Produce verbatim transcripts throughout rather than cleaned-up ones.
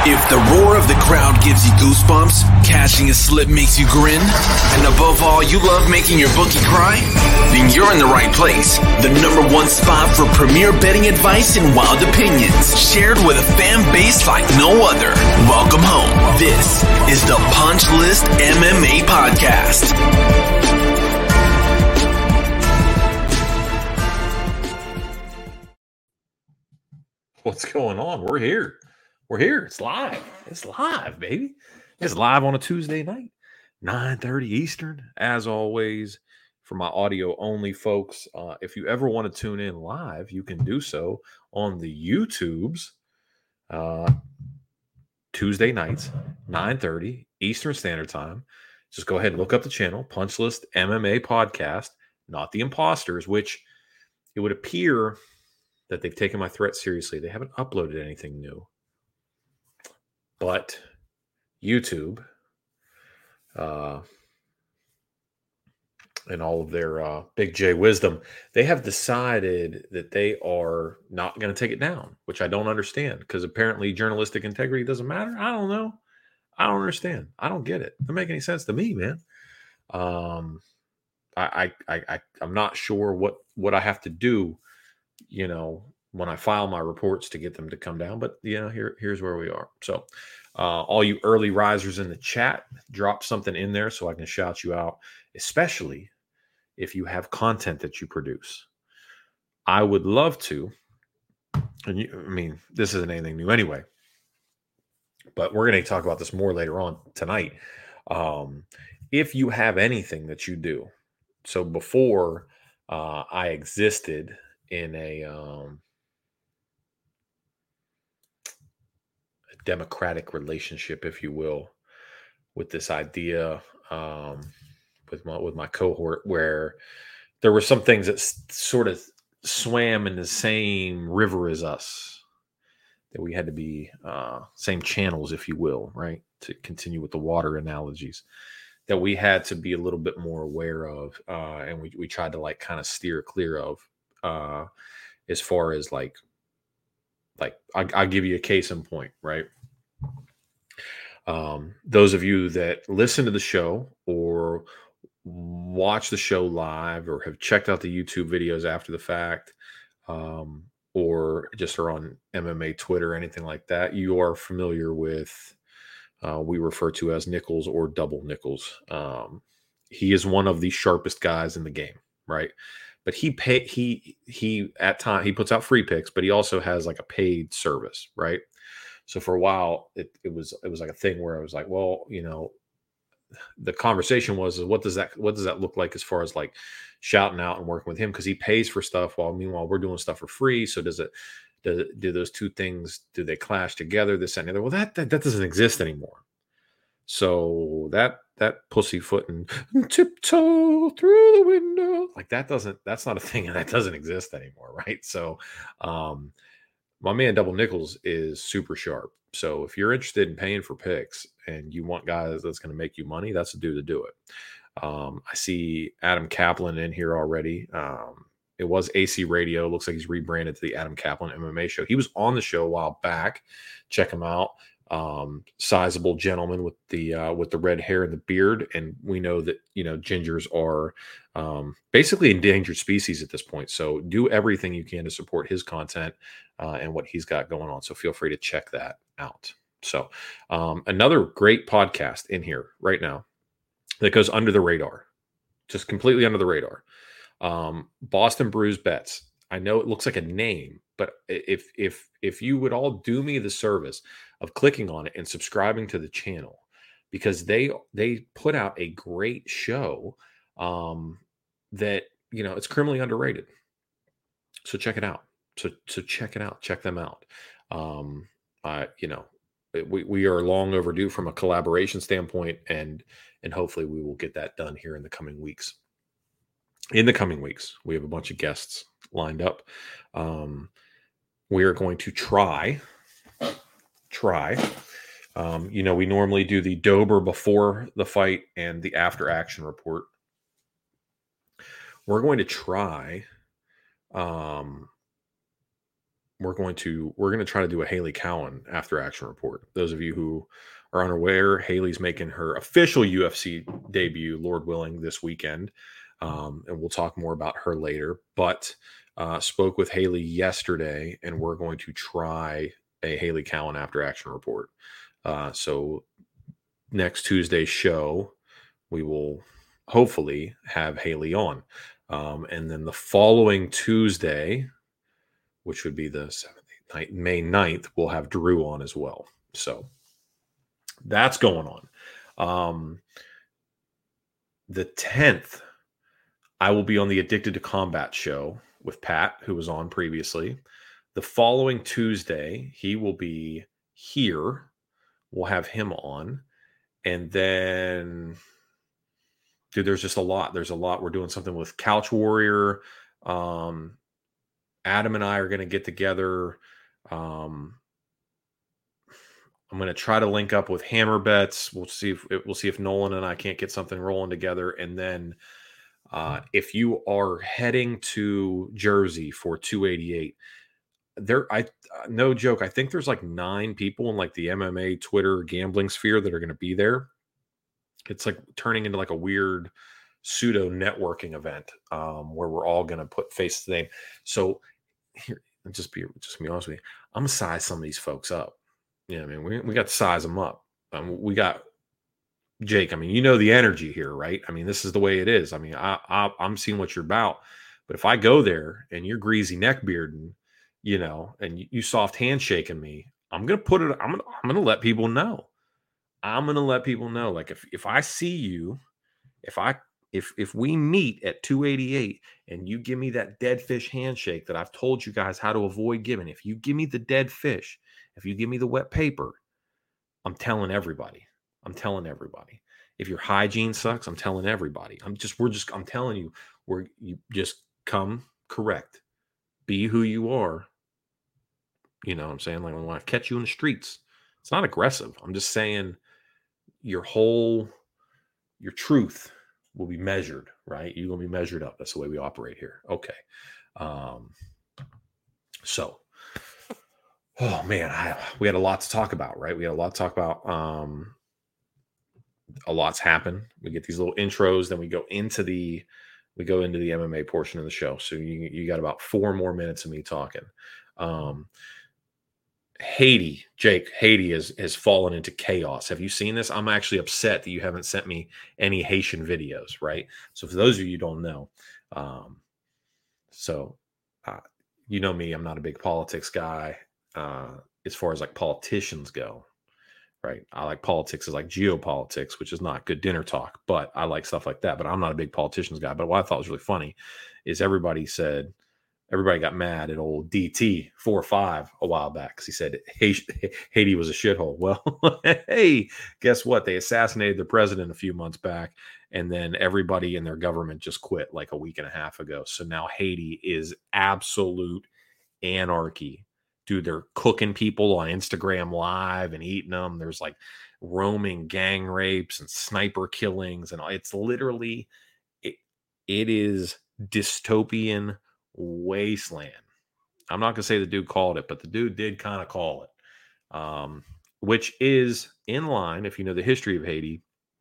If the roar of the crowd gives you goosebumps, catching a slip makes you grin, and above all, you love making your bookie cry, then you're in the right place. The number one spot for premier betting advice and wild opinions, shared with a fan base like no other. Welcome home. This is the Punch List M M A Podcast. What's going on? We're here. We're here. It's live. It's live, baby. It's live on a Tuesday night, nine thirty Eastern. As always, for my audio only folks, uh, if you ever want to tune in live, you can do so on the YouTubes uh, Tuesday nights, nine thirty Eastern Standard Time. Just go ahead and look up the channel, Punch List M M A Podcast, not the Imposters, which it would appear that they've taken my threat seriously. They haven't uploaded anything new. But YouTube uh, and all of their uh, Big J wisdom, they have decided that they are not going to take it down, which I don't understand, because apparently journalistic integrity doesn't matter. I don't know. I don't understand. I don't get it. It doesn't make any sense to me, man. Um, I, I, I, I'm not sure what, what I have to do, you know, when I file my reports to get them to come down. But, you know, here, here's where we are. So uh, all you early risers in the chat, drop something in there so I can shout you out, especially if you have content that you produce. I would love to. And you, I mean, this isn't anything new anyway, but we're going to talk about this more later on tonight. Um, if you have anything that you do, so before uh, I existed in a, um, a democratic relationship, if you will, with this idea um, with my with my cohort, where there were some things that s- sort of swam in the same river as us, that we had to be uh, same channels, if you will, right? To continue with the water analogies, that we had to be a little bit more aware of, uh, and we we tried to like kind of steer clear of. Uh, as far as like, like I, I'll give you a case in point, right? Um, those of you that listen to the show or watch the show live or have checked out the YouTube videos after the fact, um, or just are on M M A Twitter or anything like that, you are familiar with, uh, we refer to as Nichols or Double Nichols. Um, he is one of the sharpest guys in the game, right? But he pay he he at time he puts out free picks, but he also has like a paid service, right? So for a while, it it was it was like a thing where I was like, well, you know, the conversation was, what does that what does that look like as far as like shouting out and working with him, because he pays for stuff while meanwhile we're doing stuff for free. So does it does it, do those two things, do they clash together? This and the other? Well, that that, that doesn't exist anymore. So that that pussyfoot and tiptoe through the window, like that doesn't, that's not a thing, and that doesn't exist anymore, right? So um my man Double Nichols is super sharp. So if you're interested in paying for picks and you want guys that's going to make you money, that's the dude to do it. Um, I see Adam Kaplan in here already. Um, it was A C Radio. Looks like he's rebranded to the Adam Kaplan M M A Show. He was on the show a while back. Check him out. Um, sizable gentleman with the uh, with the red hair and the beard, and we know that, you know, gingers are um, basically endangered species at this point. So do everything you can to support his content uh, and what he's got going on. So feel free to check that out. So um, another great podcast in here right now that goes under the radar, just completely under the radar. Um, Boston Brews Bets. I know it looks like a name, but if if if you would all do me the service of clicking on it and subscribing to the channel, because they they put out a great show um, that, you know, it's criminally underrated. So check it out. So so check it out. Check them out. Um, uh, you know, we we are long overdue from a collaboration standpoint, and and hopefully we will get that done here in the coming weeks. In the coming weeks, we have a bunch of guests lined up. Um, we are going to try, try. Um, you know, we normally do the Dober before the fight and the after action report. We're going to try um, we're going to we're going to try to do a Haley Cowan after action report. Those of you who are unaware, Haley's making her official U F C debut, Lord willing, this weekend, um, and we'll talk more about her later. But uh, spoke with Haley yesterday, and we're going to try a Haley Cowan after action report. Uh, so next Tuesday's show, we will hopefully have Haley on. Um, and then the following Tuesday, which would be the seventh, eighth, May ninth, we'll have Drew on as well. So that's going on. Um, the tenth, I will be on the Addicted to Combat show with Pat, who was on previously. The following Tuesday, he will be here. We'll have him on. And then, dude, there's just a lot. There's a lot. We're doing something with Couch Warrior. Um, Adam and I are going to get together. Um, I'm going to try to link up with Hammer Bets. We'll see if we'll see if Nolan and I can't get something rolling together. And then, uh, if you are heading to Jersey for two eighty-eight, there, I no joke, I think there's like nine people in like the M M A Twitter gambling sphere that are going to be there. It's like turning into like a weird pseudo networking event um, where we're all going to put face to name. So here, just be just be honest with you, I'm gonna size some of these folks up. You know what I mean? We we got to size them up. Um, we got Jake. I mean, you know the energy here, right? I mean, this is the way it is. I mean, I, I I'm seeing what you're about. But if I go there and you're greasy neck bearding, you know, and you, you soft handshaking me, I'm gonna put it. I'm gonna I'm gonna let people know. I'm gonna let people know. Like if if I see you, if I if if we meet at two eighty-eight and you give me that dead fish handshake that I've told you guys how to avoid giving, if you give me the dead fish, if you give me the wet paper, I'm telling everybody. I'm telling everybody. If your hygiene sucks, I'm telling everybody. I'm just we're just I'm telling you, we're you just come correct. Be who you are. You know what I'm saying? Like when I catch you in the streets, it's not aggressive. I'm just saying your whole your truth will be measured, right? You're going to be measured up. That's the way we operate here. Okay. Um, so, oh man, I, we had a lot to talk about, right? We had a lot to talk about. Um, a lot's happened. We get these little intros, then we go into the, we go into the M M A portion of the show. So you, you got about four more minutes of me talking. Um, Haiti, Jake, Haiti has, has fallen into chaos. Have you seen this? I'm actually upset that you haven't sent me any Haitian videos, right? So for those of you who don't know, um, so uh, you know me, I'm not a big politics guy uh, as far as like politicians go, right? I like politics as like geopolitics, which is not good dinner talk, but I like stuff like that. But I'm not a big politicians guy. But what I thought was really funny is everybody said, everybody got mad at old D T four five a while back because he said Haiti was a shithole. Well, hey, guess what? They assassinated the president a few months back, and then everybody in their government just quit like a week and a half ago. So now Haiti is absolute anarchy. Dude, they're cooking people on Instagram Live and eating them. There's like roaming gang rapes and sniper killings, and it's literally it, it is dystopian wasteland. I'm not gonna say the dude called it, but the dude did kind of call it, um, which is in line, if you know the history of Haiti,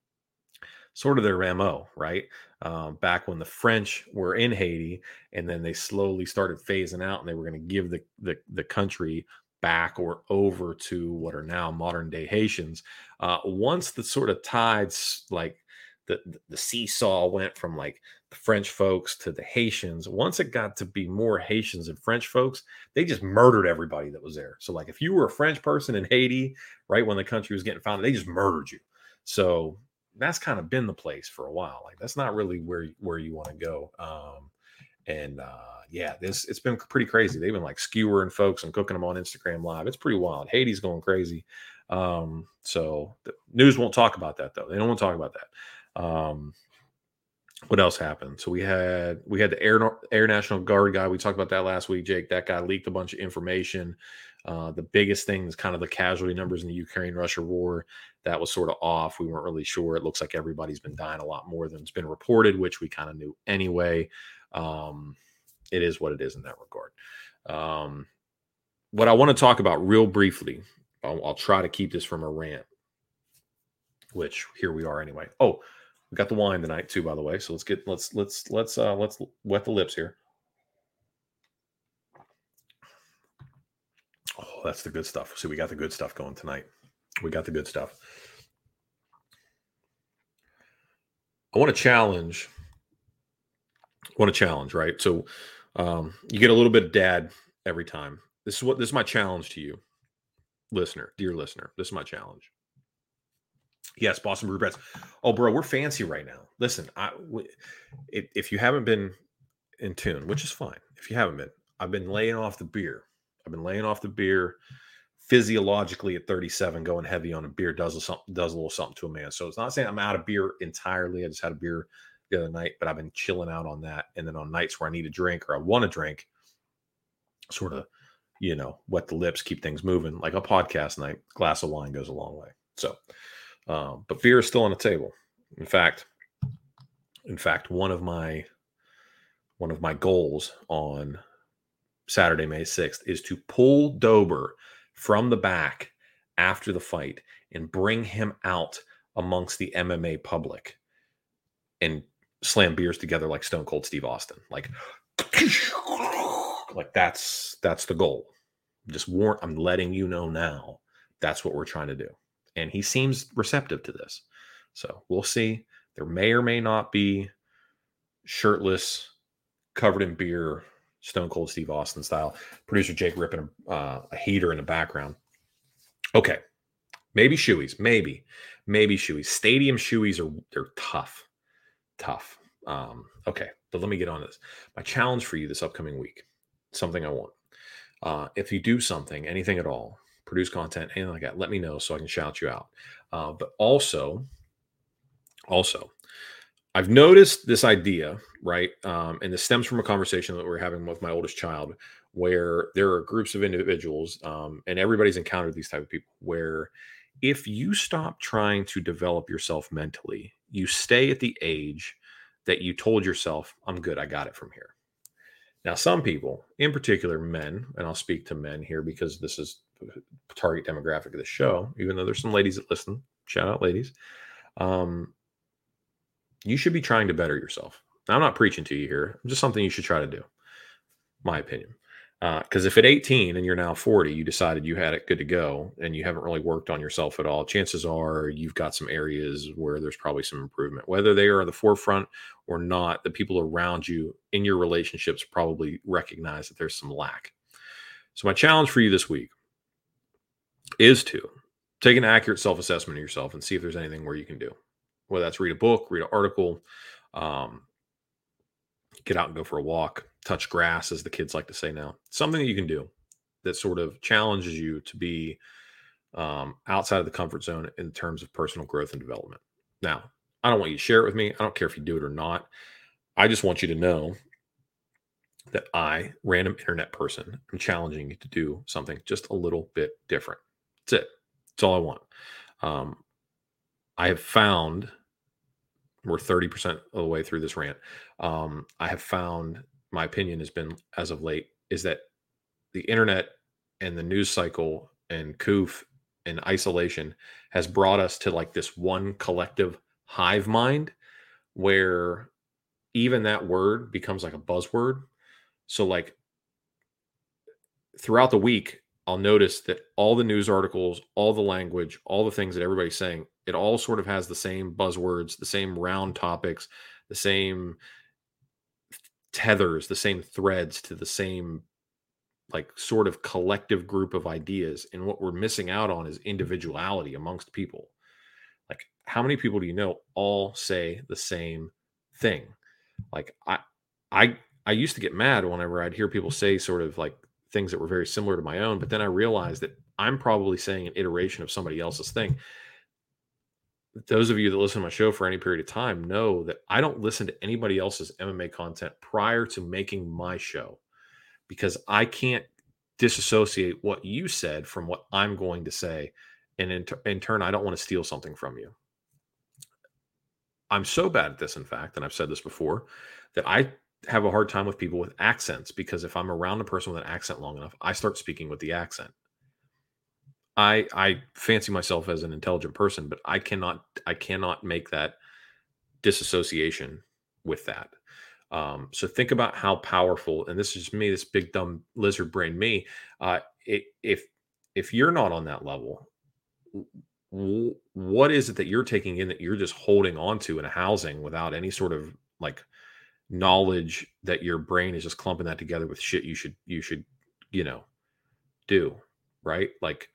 sort of their M O, right? Um, back when the French were in Haiti, and then they slowly started phasing out, and they were going to give the, the the country back or over to what are now modern day Haitians. Uh, once the sort of tides, like the the seesaw went from like the French folks to the Haitians, once it got to be more Haitians than French folks, they just murdered everybody that was there. So like if you were a French person in Haiti, right when the country was getting founded, they just murdered you. So that's kind of been the place for a while. Like that's not really where where you want to go. Um, and uh, yeah, this it's been pretty crazy. They've been like skewering folks and cooking them on Instagram Live. It's pretty wild. Haiti's going crazy. Um, so the news won't talk about that though. They don't want to talk about that. Um, what else happened? So we had we had the Air Air National Guard guy. We talked about that last week, Jake. That guy leaked a bunch of information. Uh, the biggest thing is kind of the casualty numbers in the Ukraine-Russia war. That was sort of off. We weren't really sure. It looks like everybody's been dying a lot more than's been reported, which we kind of knew anyway. Um, it is what it is in that regard. Um, what I want to talk about real briefly, I'll, I'll try to keep this from a rant, which here we are anyway. Oh, we got the wine tonight too, by the way. So let's get let's let's let's uh let's wet the lips here. Oh, that's the good stuff. See, we got the good stuff going tonight. We got the good stuff. I want to challenge. I want to challenge, right? So um, you get a little bit of dad every time. This is what this is my challenge to you, listener, dear listener. This is my challenge. Yes, Boston Brew Press. Oh, bro, we're fancy right now. Listen, I w- if, if you haven't been in tune, which is fine, if you haven't been, I've been laying off the beer. I've been laying off the beer physiologically at thirty-seven, going heavy on a beer does a, something, does a little something to a man. So it's not saying I'm out of beer entirely. I just had a beer the other night, but I've been chilling out on that. And then on nights where I need a drink or I want to drink, sort of, you know, wet the lips, keep things moving. Like a podcast night, glass of wine goes a long way. So, um, but beer is still on the table. In fact, in fact, one of my one of my goals on Saturday, May sixth, is to pull Dober from the back after the fight and bring him out amongst the M M A public and slam beers together like Stone Cold Steve Austin. Like, like that's that's the goal. Just warn, I'm letting you know now. That's what we're trying to do. And he seems receptive to this. So we'll see. There may or may not be shirtless, covered in beer, Stone Cold Steve Austin style. Producer Jake ripping a, uh, a heater in the background. Okay. Maybe shoeies. Maybe. Maybe shoeies. Stadium shoeies are they're tough. Tough. Um, okay. But let me get on this. My challenge for you this upcoming week, something I want. Uh, if you do something, anything at all, produce content, anything like that, let me know so I can shout you out. Uh, but also, also, I've noticed this idea, right? Um, and this stems from a conversation that we're having with my oldest child, where there are groups of individuals, um, and everybody's encountered these type of people, where if you stop trying to develop yourself mentally, you stay at the age that you told yourself, I'm good, I got it from here. Now, some people, in particular men, and I'll speak to men here because this is the target demographic of the show, even though there's some ladies that listen, shout out ladies. Um, you should be trying to better yourself. Now, I'm not preaching to you here. Just something you should try to do, my opinion. Because uh, if at eighteen and you're now forty, you decided you had it good to go and you haven't really worked on yourself at all, chances are you've got some areas where there's probably some improvement. Whether they are at the forefront or not, the people around you in your relationships probably recognize that there's some lack. So my challenge for you this week is to take an accurate self-assessment of yourself and see if there's anything where you can do. Whether that's read a book, read an article, um, get out and go for a walk, touch grass, as the kids like to say now. Something that you can do that sort of challenges you to be um, outside of the comfort zone in terms of personal growth and development. Now, I don't want you to share it with me. I don't care if you do it or not. I just want you to know that I, random internet person, am challenging you to do something just a little bit different. That's it. That's all I want. Um, I have found, we're thirty percent of the way through this rant. Um, I have found, my opinion has been, as of late, is that the internet and the news cycle and C O O F and isolation has brought us to like this one collective hive mind where even that word becomes like a buzzword. So like throughout the week, I'll notice that all the news articles, all the language, all the things that everybody's saying, it all sort of has the same buzzwords, the same round topics, the same tethers, the same threads to the same like sort of collective group of ideas. And what we're missing out on is individuality amongst people. Like how many people do you know all say the same thing? Like I, I, I used to get mad whenever I'd hear people say sort of like things that were very similar to my own, but then I realized that I'm probably saying an iteration of somebody else's thing. Those of you that listen to my show for any period of time know that I don't listen to anybody else's M M A content prior to making my show because I can't disassociate what you said from what I'm going to say. And in, t- in turn, I don't want to steal something from you. I'm so bad at this, in fact, and I've said this before, that I have a hard time with people with accents, because if I'm around a person with an accent long enough, I start speaking with the accent. I I fancy myself as an intelligent person, but I cannot I cannot make that disassociation with that. Um, so think about how powerful, and this is me, this big dumb lizard brain me. Uh, i- if if you're not on that level, w- what is it that you're taking in that you're just holding on to in a housing without any sort of like knowledge that your brain is just clumping that together with shit you should you should you know do, right? Like,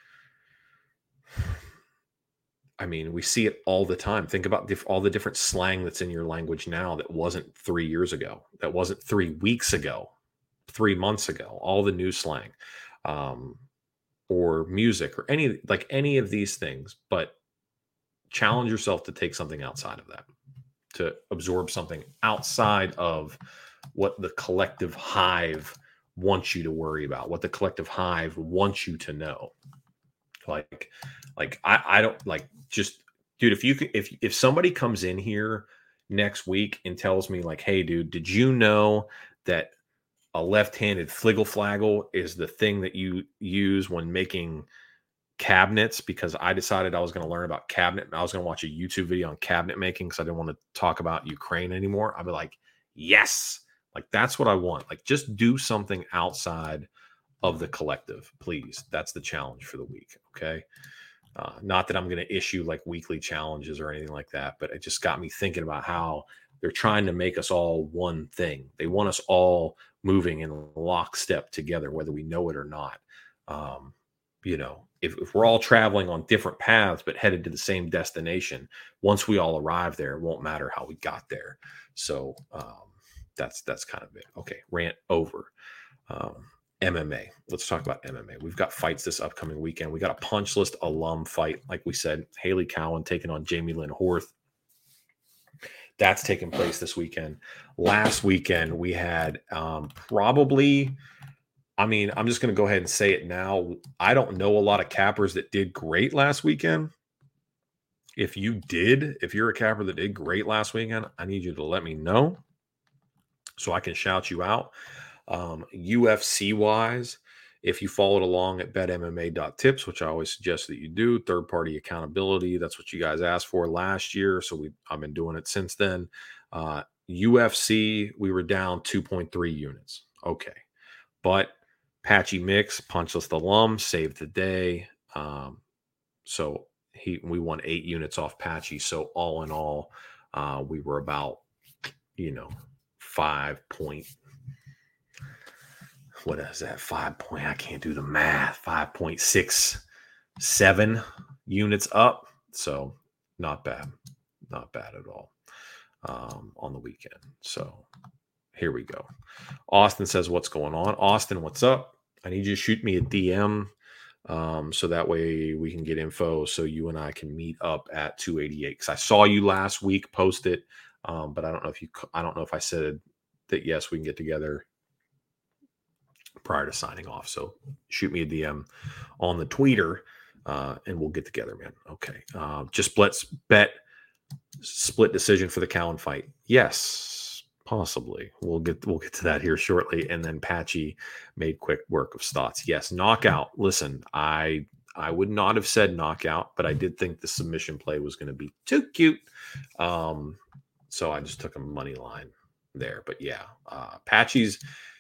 I mean, we see it all the time. Think about diff- all the different slang that's in your language now that wasn't three years ago, that wasn't three weeks ago, three months ago. All the new slang, um, or music, or any like any of these things. But challenge yourself to take something outside of that, to absorb something outside of what the collective hive wants you to worry about, what the collective hive wants you to know. Like, like I, I don't like just, dude, if you could, if, if somebody comes in here next week and tells me like, hey, dude, did you know that a left-handed fliggle flaggle is the thing that you use when making cabinets? Because I decided I was going to learn about cabinet. I was going to watch a YouTube video on cabinet making because I didn't want to talk about Ukraine anymore. I'd be like, yes, like that's what I want. Like, just do something outside of the collective, please. That's the challenge for the week. Okay. Uh, not that I'm going to issue like weekly challenges or anything like that, but it just got me thinking about how they're trying to make us all one thing. They want us all moving in lockstep together, whether we know it or not. Um, you know, if, if we're all traveling on different paths but headed to the same destination, once we all arrive there, it won't matter how we got there. So um, that's that's kind of it. Okay, rant over. Um, M M A. Let's talk about M M A. We've got fights this upcoming weekend. We got a punch list alum fight, like we said, Haley Cowan taking on Jamie Lynn Horth. That's taking place this weekend. Last weekend, we had um, probably, I mean, I'm just going to go ahead and say it now. I don't know a lot of cappers that did great last weekend. If you did, if you're a capper that did great last weekend, I need you to let me know so I can shout you out. Um, U F C wise, if you followed along at bet M M A dot tips, which I always suggest that you do, third party accountability, that's what you guys asked for last year. So we I've been doing it since then. Uh, U F C, we were down two point three units. Okay. But Patchy Mix, Punchless alum, saved the day. Um, so he we won eight units off Patchy. So all in all, uh, we were about, you know, five point what is that? Five point, I can't do the math. five point six seven units up. So not bad. Not bad at all um, on the weekend. So here we go. Austin says, what's going on? Austin, what's up? I need you to shoot me a D M um, so that way we can get info so you and I can meet up at two eighty-eight. Because I saw you last week post it, um, but I don't know if you, I don't know if I said that, yes, we can get together prior to signing off. So shoot me a D M on the tweeter uh, and we'll get together, man. Okay. Uh, just let's bet split decision for the Cowan fight. Yes, possibly. We'll get, we'll get to that here shortly. And then Patchy made quick work of Stotts. Yes. Knockout. Listen, I, I would not have said knockout, but I did think the submission play was going to be too cute. Um, so I just took a money line there, but yeah, uh, Patchy's,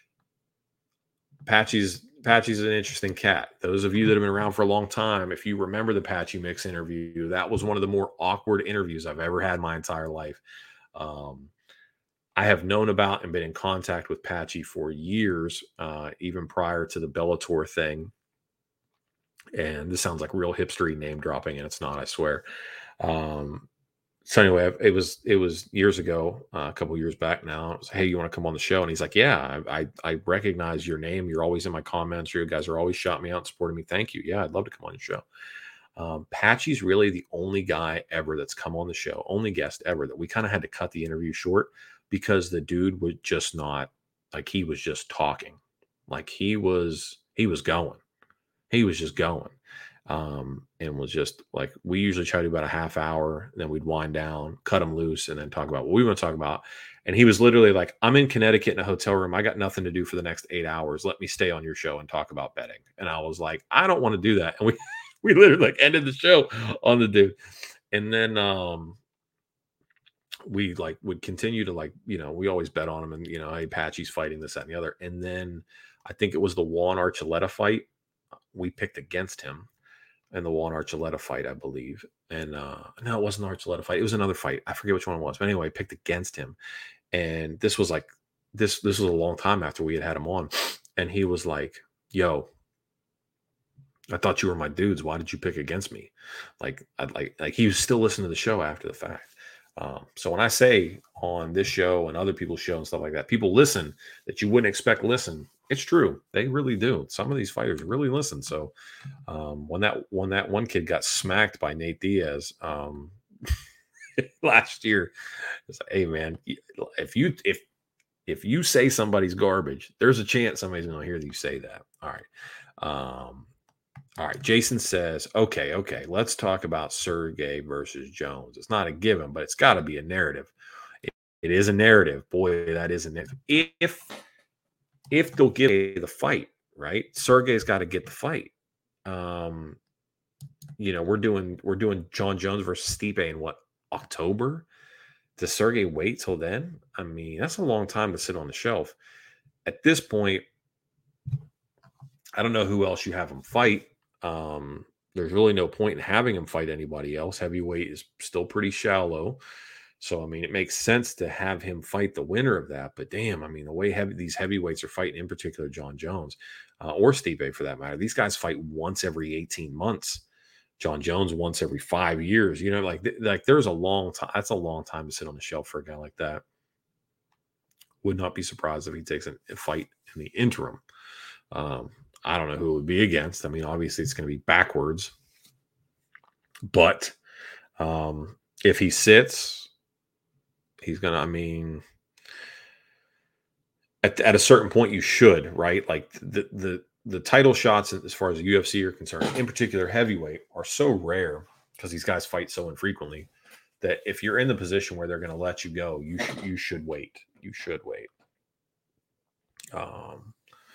Patchy's Patchy's an interesting cat. Those of you that have been around for a long time, if you remember the Patchy Mix interview, that was one of the more awkward interviews I've ever had in my entire life. Um, I have known about and been in contact with Patchy for years, uh, even prior to the Bellator thing. And this sounds like real hipstery name dropping, and it's not, I swear. Um, So anyway, it was it was years ago, uh, a couple years back now. It was, hey, you want to come on the show? And he's like, yeah, I, I I recognize your name. You're always in my comments. You guys are always shouting me out and supporting me. Thank you. Yeah, I'd love to come on the show. Um, Patchy's really the only guy ever that's come on the show, only guest ever that we kind of had to cut the interview short because the dude was just not like he was just talking, like he was he was going, he was just going. Um, and was just like, we usually try to do about a half hour, and then we'd wind down, cut him loose, and then talk about what we want to talk about. And he was literally like, I'm in Connecticut in a hotel room. I got nothing to do for the next eight hours. Let me stay on your show and talk about betting. And I was like, I don't want to do that. And we, we literally like ended the show on the dude. And then, um, we like would continue to like, you know, we always bet on him, and, you know, hey, Patchy's fighting this, that, and the other. And then I think it was the Juan Archuleta fight. We picked against him in the Juan Archuleta fight, I believe. And uh no, it wasn't the Archuleta fight. It was another fight. I forget which one it was. But anyway, I picked against him. And this was like this this was a long time after we had had him on. And he was like, yo, I thought you were my dudes. Why did you pick against me? Like, I'd like like he was still listening to the show after the fact. Um, so when I say on this show and other people's show and stuff like that, people listen that you wouldn't expect listen. It's true. They really do. Some of these fighters really listen. So um, when that when that one kid got smacked by Nate Diaz um, last year, it's like, hey man, if you if if you say somebody's garbage, there's a chance somebody's going to hear you say that. All right. Um, all right. Jason says, okay, okay, let's talk about Sergey versus Jones. It's not a given, but it's got to be a narrative. It, it is a narrative. Boy, that is a narrative. If if they'll give the fight, right? Sergey's got to get the fight. Um, you know, we're doing we're doing John Jones versus Stipe in what, October? Does Sergey wait till then? I mean, that's a long time to sit on the shelf. At this point, I don't know who else you have him fight. Um, there's really no point in having him fight anybody else. Heavyweight is still pretty shallow. So, I mean, it makes sense to have him fight the winner of that. But damn, I mean, the way heavy, these heavyweights are fighting, in particular John Jones uh, or Stipe for that matter, these guys fight once every eighteen months. John Jones once every five years. You know, like, like there's a long time. That's a long time to sit on the shelf for a guy like that. Would not be surprised if he takes a, a fight in the interim. Um, I don't know who it would be against. I mean, obviously it's going to be backwards. But um, if he sits, he's going to, I mean, at, at a certain point you should, right? Like the, the, the title shots as far as the U F C are concerned, in particular heavyweight, are so rare because these guys fight so infrequently that if you're in the position where they're going to let you go, you, sh- you should wait. You should wait. Um,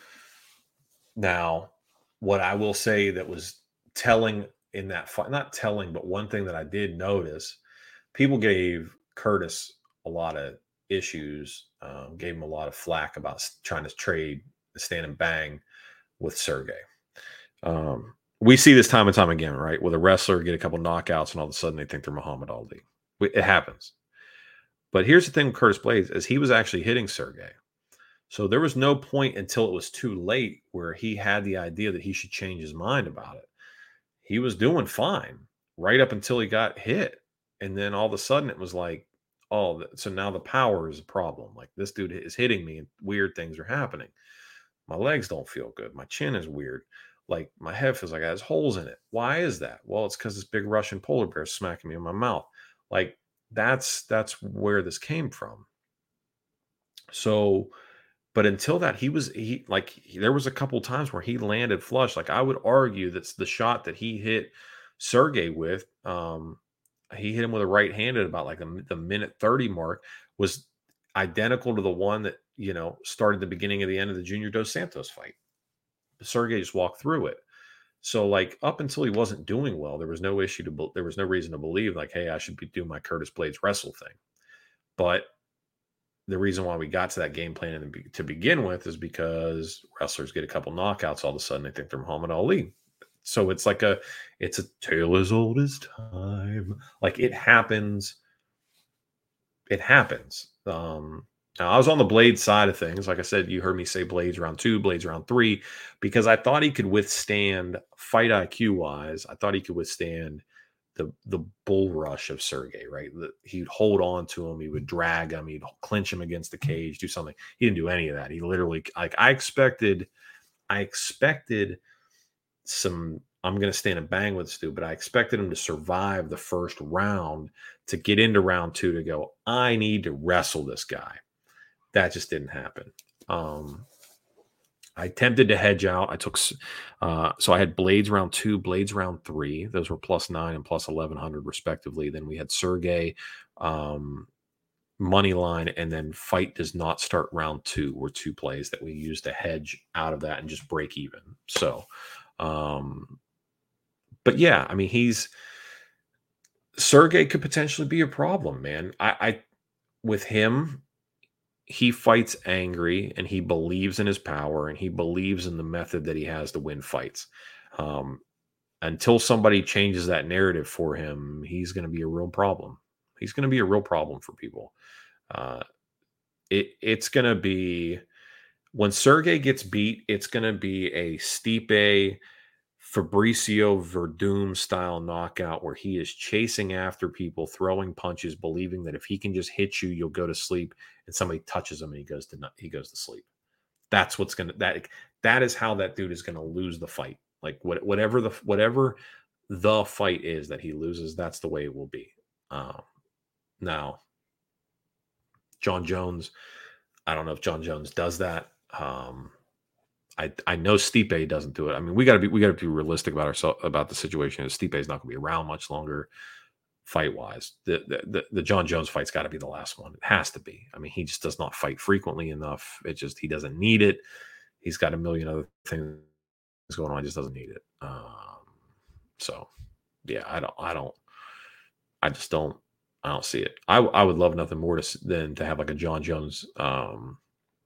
Now, what I will say that was telling in that fight, not telling, but one thing that I did notice, people gave Curtis a lot of issues, um, gave him a lot of flack about trying to trade the stand and bang with Sergey. Um, we see this time and time again, right? With a wrestler get a couple knockouts and all of a sudden they think they're Muhammad Ali. It happens. But here's the thing with Curtis Blaydes is he was actually hitting Sergey. So there was no point until it was too late where he had the idea that he should change his mind about it. He was doing fine right up until he got hit. And then all of a sudden it was like, oh, so now the power is a problem. Like this dude is hitting me and weird things are happening. My legs don't feel good. My chin is weird. Like my head feels like it has holes in it. Why is that? Well, it's because this big Russian polar bear is smacking me in my mouth. Like that's, that's where this came from. So, But until that, he was he like he, there was a couple times where he landed flush. Like I would argue that's the shot that he hit Sergey with. Um, he hit him with a right hand at about like the, the minute thirty mark was identical to the one that you know started the beginning of the end of the Junior Dos Santos fight. Sergey just walked through it. So like up until he wasn't doing well, there was no issue to there was no reason to believe like, hey, I should be doing my Curtis Blaydes wrestle thing. But the reason why we got to that game plan in the, to begin with is because wrestlers get a couple knockouts, all of a sudden they think they're Muhammad Ali. So it's like a, it's a tale as old as time. Like it happens. It happens. Um, now I was on the Blaydes side of things. Like I said, you heard me say Blaydes round two, Blaydes round three, because I thought he could withstand fight I Q wise. I thought he could withstand the the bull rush of Sergey, right? The, he'd hold on to him, he would drag him, he'd clinch him against the cage, do something. He didn't do any of that. He literally, like I expected, I expected some, I'm going to stand and bang with Stu, but I expected him to survive the first round to get into round two to go, I need to wrestle this guy. That just didn't happen. Um, I attempted to hedge out. I took, uh, so I had Blades round two, Blades round three. Those were plus nine and plus eleven hundred respectively. Then we had Sergey, um, money line, and then Fight does not start round two were two plays that we used to hedge out of that and just break even. So, um, but yeah, I mean, he's Sergey could potentially be a problem, man. I, I with him, he fights angry and he believes in his power and he believes in the method that he has to win fights. Um, until somebody changes that narrative for him, he's going to be a real problem. He's going to be a real problem for people. Uh, it it's going to be when Sergey gets beat, it's going to be a Stipe Fabricio Verdum style knockout where he is chasing after people, throwing punches, believing that if he can just hit you, you'll go to sleep, and somebody touches him and he goes to he goes to sleep. That's what's gonna that that is how that dude is gonna lose the fight. Like what whatever the whatever the fight is that he loses, that's the way it will be. Um, now, John Jones, I don't know if John Jones does that. Um, I, I know Stipe doesn't do it. I mean, we got to be we got to be realistic about ourselves about the situation. Stipe is not going to be around much longer, fight wise. The, the the the John Jones fight's got to be the last one. It has to be. I mean, he just does not fight frequently enough. It just he doesn't need it. He's got a million other things going on. He just doesn't need it. Um, so yeah, I don't I don't I just don't I don't see it. I I would love nothing more to, than to have like a John Jones. Um,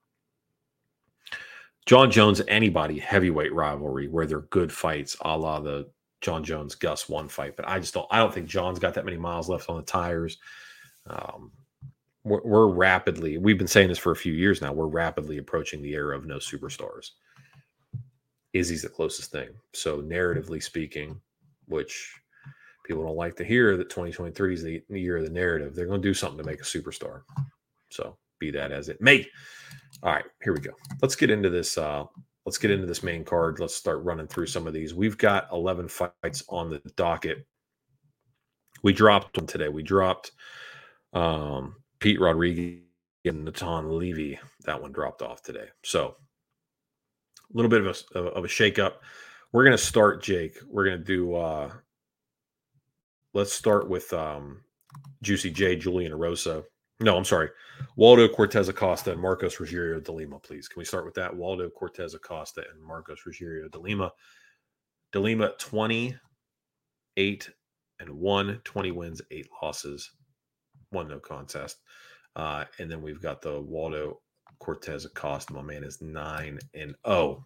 John Jones, anybody heavyweight rivalry where they're good fights, a la the John Jones Gus one fight. But I just don't. I don't think John's got that many miles left on the tires. Um, we're, we're rapidly. We've been saying this for a few years now. We're rapidly approaching the era of no superstars. Izzy's the closest thing. So narratively speaking, which people don't like to hear, that twenty twenty-three is the year of the narrative. They're going to do something to make a superstar. So be that as it may. All right, here we go. Let's get into this. Uh, let's get into this main card. Let's start running through some of these. We've got eleven fights on the docket. We dropped one today. We dropped um, Pete Rodriguez and Natan Levy. That one dropped off today. So a little bit of a of a shakeup. We're going to start, Jake. We're going to do. Uh, let's start with um, Juicy J, Julian Erosa. No, I'm sorry. Waldo Cortez Acosta and Marcos Rogério de Lima, please. Can we start with that? Waldo Cortez Acosta and Marcos Rogério de Lima. De Lima twenty-eight and one, twenty wins, eight losses, one no contest. Uh, and then we've got the Waldo Cortez Acosta. My man is nine and oh.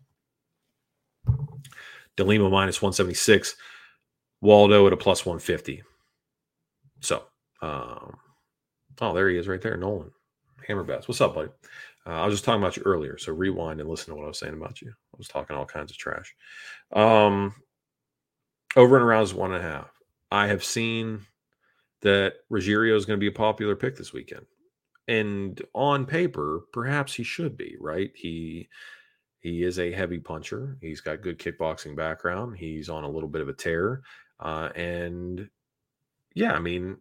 De Lima minus one seventy-six. Waldo at a plus one fifty. So, um, oh, there he is right there, Nolan Hammerbats. What's up, buddy? Uh, I was just talking about you earlier, so rewind and listen to what I was saying about you. I was talking all kinds of trash. Um, over and around is one and a half. I have seen that Rogério is going to be a popular pick this weekend. And on paper, perhaps he should be, right? He he is a heavy puncher. He's got good kickboxing background. He's on a little bit of a tear. Uh, and yeah, I mean,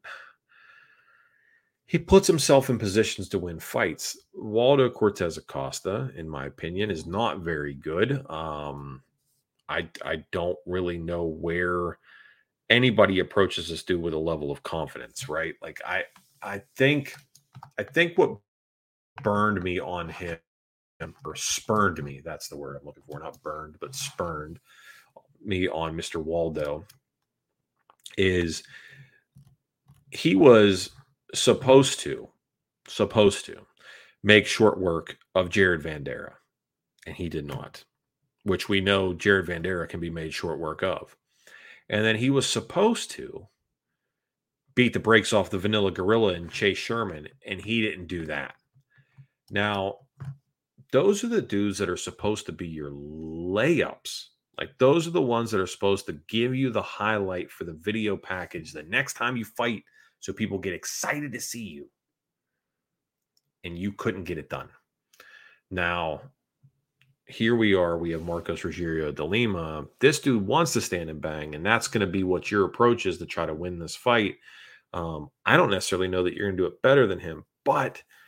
he puts himself in positions to win fights. Waldo Cortez Acosta, in my opinion, is not very good. Um, I I don't really know where anybody approaches this dude with a level of confidence, right? Like I I think I think what burned me on him, or spurned me, that's the word I'm looking for, not burned, but spurned me on Mister Waldo, is he was supposed to, supposed to make short work of Jared Vanderaa, and he did not, which we know Jared Vanderaa can be made short work of. And then he was supposed to beat the brakes off the Vanilla Gorilla and Chase Sherman, and he didn't do that. Now, those are the dudes that are supposed to be your layups. Like, those are the ones that are supposed to give you the highlight for the video package the next time you fight, so people get excited to see you. And you couldn't get it done. Now, here we are. We have Marcos Rogério de Lima. This dude wants to stand and bang, and that's going to be what your approach is to try to win this fight. Um, I don't necessarily know that you're going to do it better than him, but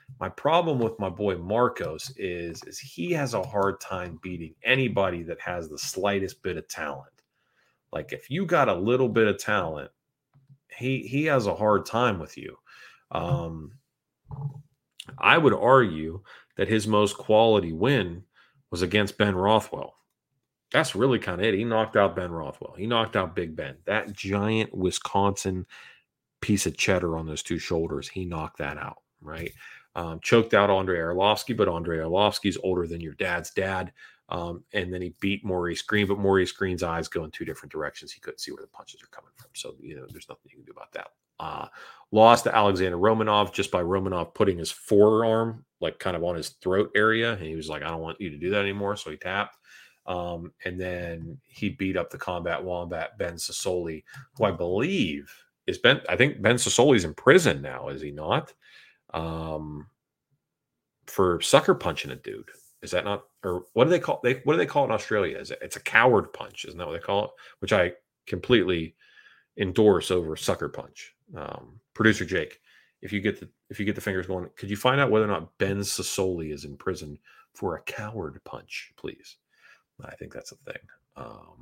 My problem with my boy Marcos is, is he has a hard time beating anybody that has the slightest bit of talent. Like if you got a little bit of talent, he he has a hard time with you. Um, I would argue that his most quality win was against Ben Rothwell. That's really kind of it. He knocked out Ben Rothwell. He knocked out Big Ben. That giant Wisconsin piece of cheddar on those two shoulders, he knocked that out, right? Um, choked out Andre Arlovsky, but Andre Arlovsky's older than your dad's dad. Um, and then he beat Maurice Green, but Maurice Green's eyes go in two different directions. He couldn't see where the punches are coming from. So, you know, there's nothing you can do about that. Uh, lost to Alexander Romanov just by Romanov putting his forearm like kind of on his throat area. And he was like, I don't want you to do that anymore. So he tapped. Um, and then he beat up the Combat Wombat, Ben Sassoli, who I believe is Ben. I think Ben Sassoli's in prison now, is he not? Um, for sucker punching a dude. Is that not, or what do they call they what do they call it in Australia? Is it, it's a coward punch, isn't that what they call it? Which I completely endorse over sucker punch. Um, producer Jake, if you get the if you get the fingers going, could you find out whether or not Ben Sassoli is in prison for a coward punch, please? I think that's a thing. Um,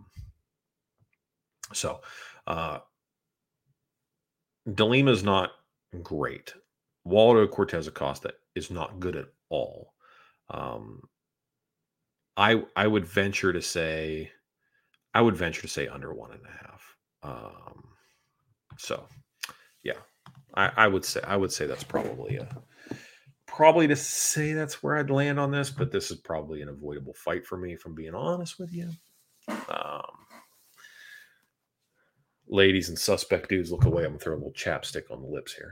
so uh DeLima's not great. Waldo Cortez Acosta is not good at all. Um, I I would venture to say, I would venture to say under one and a half. Um, so, yeah, I, I would say I would say that's probably a probably to say that's where I'd land on this, but this is probably an avoidable fight for me, if I'm being honest with you. Um, ladies and suspect dudes, look away. I'm gonna throw a little chapstick on the lips here.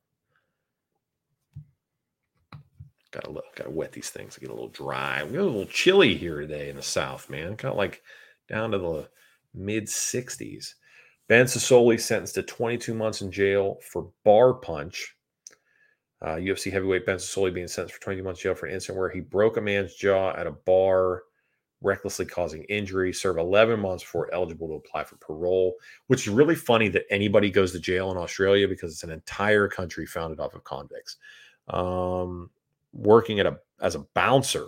Gotta look, gotta wet these things to get a little dry. We got a little chilly here today in the South, man. Kind of like down to the mid sixties. Ben Sassoli sentenced to twenty-two months in jail for bar punch. Uh, U F C heavyweight Ben Sassoli being sentenced for twenty months jail for an incident where he broke a man's jaw at a bar, recklessly causing injury. Served eleven months before eligible to apply for parole, which is really funny that anybody goes to jail in Australia because it's an entire country founded off of convicts. Um, working at a as a bouncer.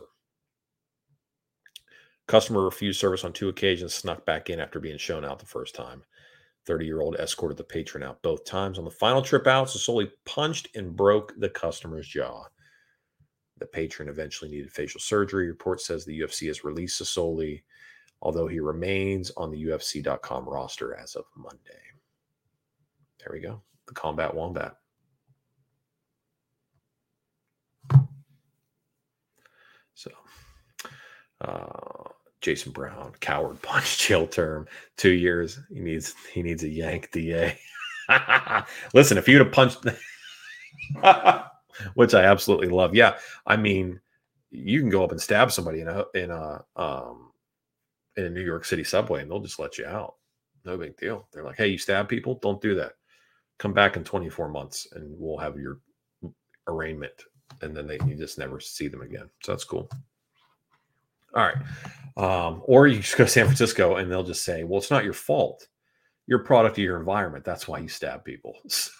Customer refused service on two occasions, snuck back in after being shown out the first time. thirty-year-old escorted the patron out both times. On the final trip out, Sassoli punched and broke the customer's jaw. The patron eventually needed facial surgery. Report says the U F C has released Sassoli, although he remains on the U F C dot com roster as of Monday. There we go. The Combat Wombat. So, uh, Jason Brown, coward punch, jail term, two years. He needs he needs a yank D A. Listen, if you'd have punched, which I absolutely love. Yeah, I mean, you can go up and stab somebody in a in a um in a New York City subway, and they'll just let you out. No big deal. They're like, hey, you stab people, don't do that. Come back in twenty-four months, and we'll have your arraignment. And then they you just never see them again. So that's cool. All right. Um, or you just go to San Francisco and they'll just say, well, it's not your fault. You're a product of your environment. That's why you stab people. So,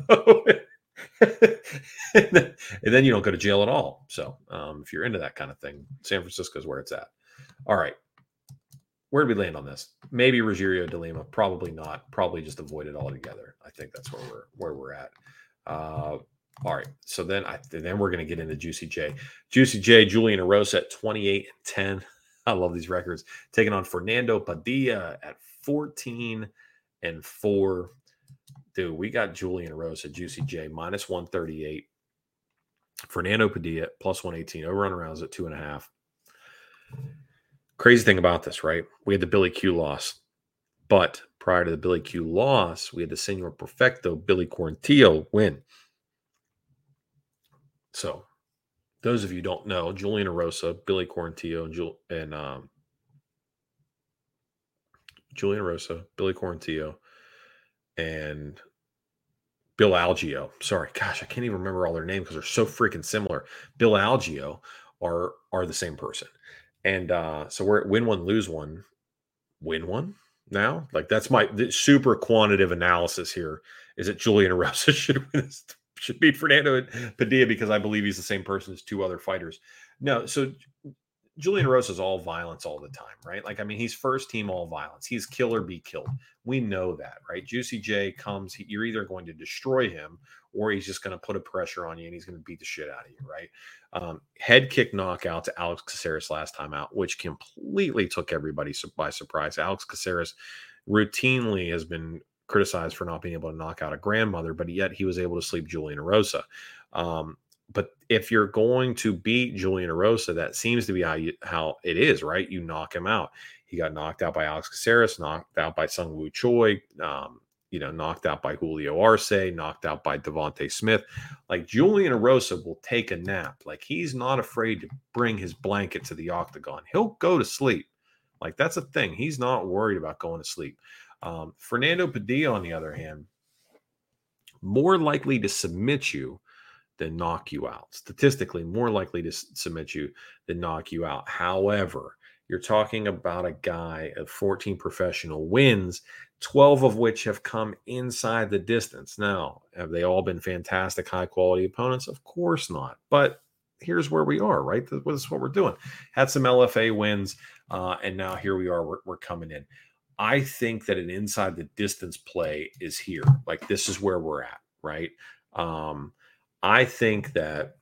and, then, and then you don't go to jail at all. So um, if you're into that kind of thing, San Francisco is where it's at. All right. Where did we land on this? Maybe Rogerio de Lima. Probably not. Probably just avoid it altogether. I think that's where we're where we're at. Uh, All right, so then I then we're going to get into Juicy J. Juicy J, Julian Erosa at twenty-eight and ten. I love these records. Taking on Fernando Padilla at fourteen and four. Dude, we got Julian Erosa, Juicy J, minus one thirty-eight. Fernando Padilla, plus one eighteen. Over on rounds at two and a half. Crazy thing about this, right? We had the Billy Q loss. But prior to the Billy Q loss, we had the Senor Perfecto, Billy Quarantillo win. So, those of you who don't know, Julian Erosa, Billy Quarantillo, and, Jul- and um, Julian Erosa, Billy Quarantillo, and Bill Algeo. Sorry, gosh, I can't even remember all their names because they're so freaking similar. Bill Algeo are are the same person, and uh, so we're at win one, lose one, win one now. Like that's my super quantitative analysis here. Is that Julian Erosa should win this should beat Fernando Padilla because I believe he's the same person as two other fighters. No, so Julian Erosa is all violence all the time, right? Like, I mean, he's first team all violence. He's kill or be killed. We know that, right? Juicy J comes, he, you're either going to destroy him or he's just going to put a pressure on you and he's going to beat the shit out of you, right? Um, head kick knockout to Alex Caceres last time out, which completely took everybody by surprise. Alex Caceres routinely has been criticized for not being able to knock out a grandmother, but yet he was able to sleep Julian Erosa. Um, But if you're going to beat Julian Erosa, that seems to be how you, how it is, right? You knock him out. He got knocked out by Alex Caceres, knocked out by Sung Woo Choi, um, you know, knocked out by Julio Arce, knocked out by Devontae Smith. Like, Julian Erosa will take a nap. Like, he's not afraid to bring his blanket to the octagon. He'll go to sleep. Like, that's a thing. He's not worried about going to sleep. Um, Fernando Padilla, on the other hand, more likely to submit you than knock you out. Statistically, more likely to submit you than knock you out. However, you're talking about a guy of fourteen professional wins, twelve of which have come inside the distance. Now, have they all been fantastic, high-quality opponents? Of course not. But here's where we are, right? This is what we're doing. Had some L F A wins, uh, and now here we are. We're, we're coming in. I think that an inside the distance play is here. Like, this is where we're at, right? Um, I think that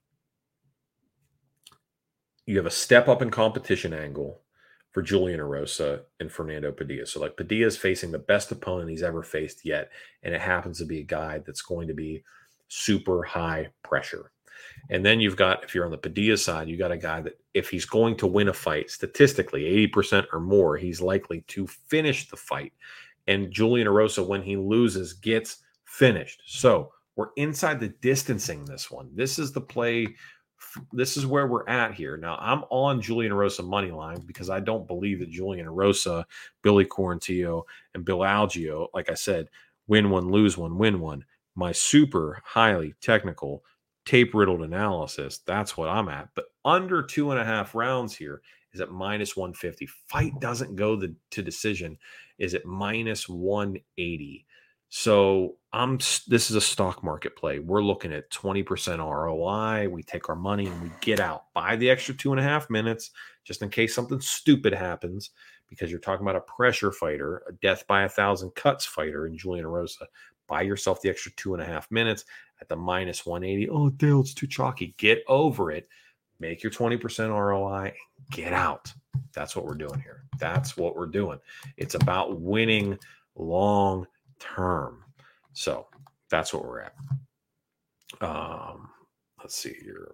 you have a step up in competition angle for Julian Erosa and Fernando Padilla. So, like, Padilla is facing the best opponent he's ever faced yet, and it happens to be a guy that's going to be super high pressure. And then you've got, if you're on the Padilla side, you got a guy that if he's going to win a fight, statistically, eighty percent or more, he's likely to finish the fight. And Julian Erosa, when he loses, gets finished. So we're inside the distancing this one. This is the play. This is where we're at here. Now, I'm on Julian Erosa money line because I don't believe that Julian Erosa, Billy Quarantillo, and Bill Algeo, like I said, win one, lose one, win one. My super highly technical tape-riddled analysis, that's what I'm at. But under two and a half rounds here is at minus one fifty. Fight doesn't go the, to decision is at minus one eighty. So I'm. This is a stock market play. We're looking at twenty percent R O I. We take our money and we get out. Buy the extra two and a half minutes just in case something stupid happens, because you're talking about a pressure fighter, a death by a thousand cuts fighter in Julian Erosa. Buy yourself the extra two and a half minutes at the minus one eighty. Oh, Dale, it's too chalky. Get over it. Make your twenty percent R O I and get out. That's what we're doing here. That's what we're doing. It's about winning long term. So that's what we're at. Um, let's see here.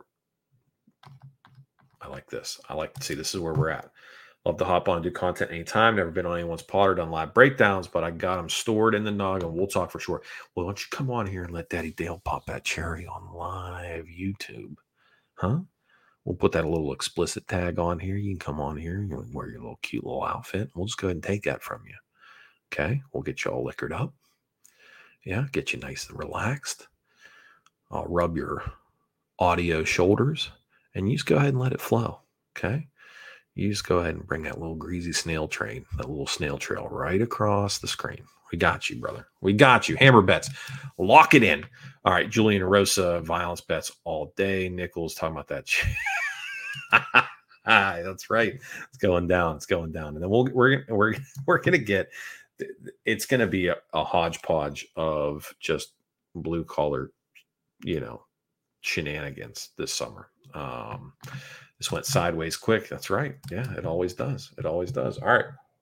I like this. I like to see this is where we're at. Love to hop on and do content anytime. Never been on anyone's pod or done live breakdowns, but I got them stored in the noggin. We'll talk for sure. Well, why don't you come on here and let Daddy Dale pop that cherry on live YouTube? Huh? We'll put that little explicit tag on here. You can come on here and wear your little cute little outfit. We'll just go ahead and take that from you. Okay? We'll get you all liquored up. Yeah, get you nice and relaxed. I'll rub your audio shoulders, and you just go ahead and let it flow. Okay? You just go ahead and bring that little greasy snail train, that little snail trail right across the screen. We got you, brother. We got you. Hammer bets. Lock it in. All right, Julian Erosa, violence bets all day. Nichols talking about that. That's right. It's going down. It's going down. And then we'll, we're we're we're gonna get. It's gonna be a, a hodgepodge of just blue collar, you know, shenanigans this summer. Um, this went sideways quick. That's right. Yeah, it always does. It always does. All right.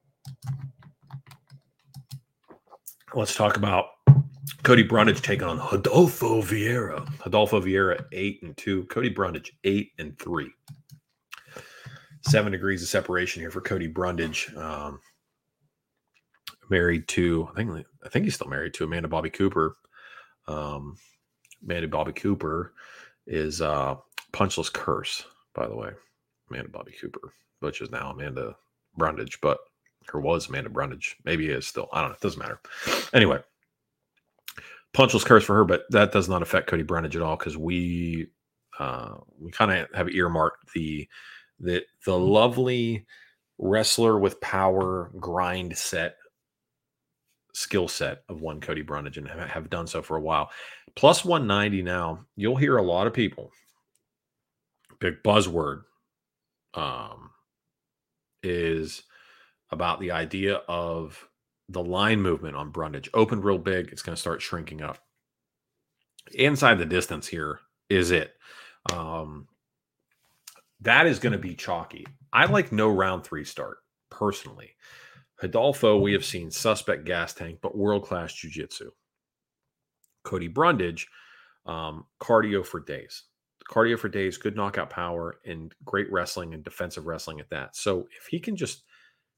Let's talk about Cody Brundage taking on Rodolfo Vieira. Rodolfo Vieira, eight and two. Cody Brundage, eight and three. Seven degrees of separation here for Cody Brundage. Um, married to, I think, I think he's still married to Amanda Bobby Cooper. Um, Amanda Bobby Cooper is uh, Punchless Curse, by the way. Amanda Bobby Cooper, which is now Amanda Brundage, but or was Amanda Brundage. Maybe is still. I don't know. It doesn't matter. Anyway, Punchless Curse for her, but that does not affect Cody Brundage at all because we uh, we kind of have earmarked the the the lovely wrestler with power grind set skill set of one Cody Brundage and have, have done so for a while. Plus one ninety now, you'll hear a lot of people, big buzzword um, is about the idea of the line movement on Brundage. Opened real big, it's going to start shrinking up. Inside the distance here is it. Um, that is going to be chalky. I like no round three start, personally. Hidalgo, we have seen suspect gas tank, but world-class jiu-jitsu. Cody Brundage, um, cardio for days. Cardio for days, good knockout power, and great wrestling and defensive wrestling at that. So if he can just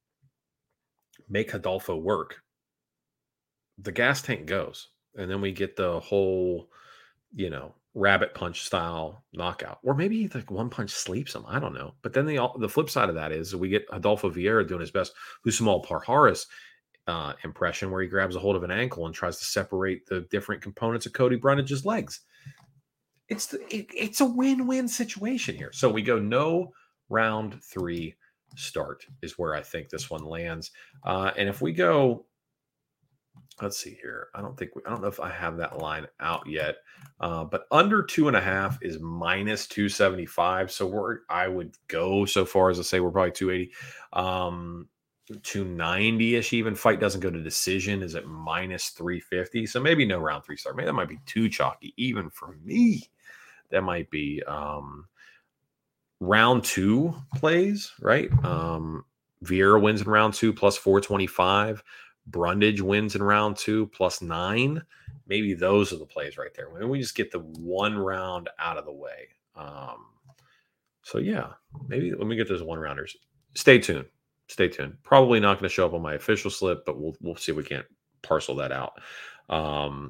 make Hidalgo work, the gas tank goes. And then we get the whole, you know, rabbit punch style knockout. Or maybe like one punch sleeps him. I don't know. But then the the flip side of that is we get Adolfo Vieira doing his best Husamal Parharas uh, impression where he grabs a hold of an ankle and tries to separate the different components of Cody Brundage's legs. It's the, it, it's a win-win situation here. So we go no round three start is where I think this one lands. Uh, and if we go, let's see here. I don't think we, I don't know if I have that line out yet, uh, but under two and a half is minus two seventy-five. So we're I would go so far as to say we're probably two eighty, um, two ninety ish. Even fight doesn't go to decision is at minus three fifty. So maybe no round three start. Maybe that might be too chalky even for me. That might be um, round two plays, right? Um, Vieira wins in round two plus four twenty-five. Brundage wins in round two plus nine. Maybe those are the plays right there. Maybe we just get the one round out of the way. Um, so yeah, maybe let me get those one rounders. Stay tuned. Stay tuned. Probably not going to show up on my official slip, but we'll we'll see if we can't parcel that out. Um,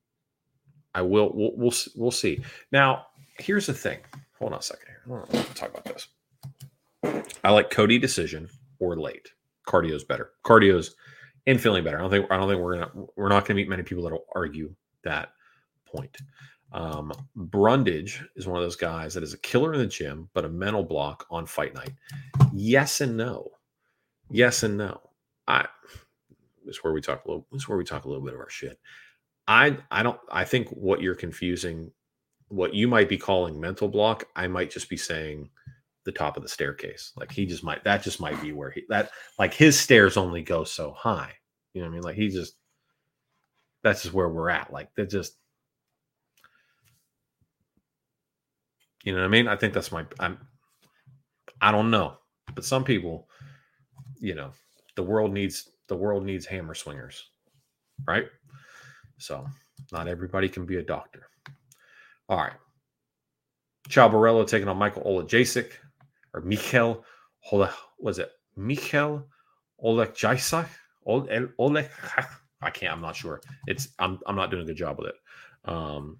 I will. We'll, we'll we'll see. Now, here's the thing. Hold on a second here. I want to talk about this. I like Cody decision or late. Cardio's better. Cardio's and feeling better. I don't think. I don't think we're gonna. We're not gonna meet many people that'll argue that point. Um, Brundage is one of those guys that is a killer in the gym, but a mental block on fight night. Yes and no. Yes and no. I. This is where we talk a little. This is where we talk a little bit of our shit. I I don't I think what you're confusing, what you might be calling mental block, I might just be saying the top of the staircase. Like he just might that just might be where he that like his stairs only go so high. You know what I mean? Like he just that's just where we're at. Like they're just you know what I mean? I think that's my I'm I don't know. But some people, you know, the world needs the world needs hammer swingers, right? So not everybody can be a doctor. All right. Chao Borello taking on Michael Olejacek or Mikel Ole, was it Mikel Olejacek? Ole, Ole, I can't. I'm not sure. It's I'm I'm not doing a good job with it. Um,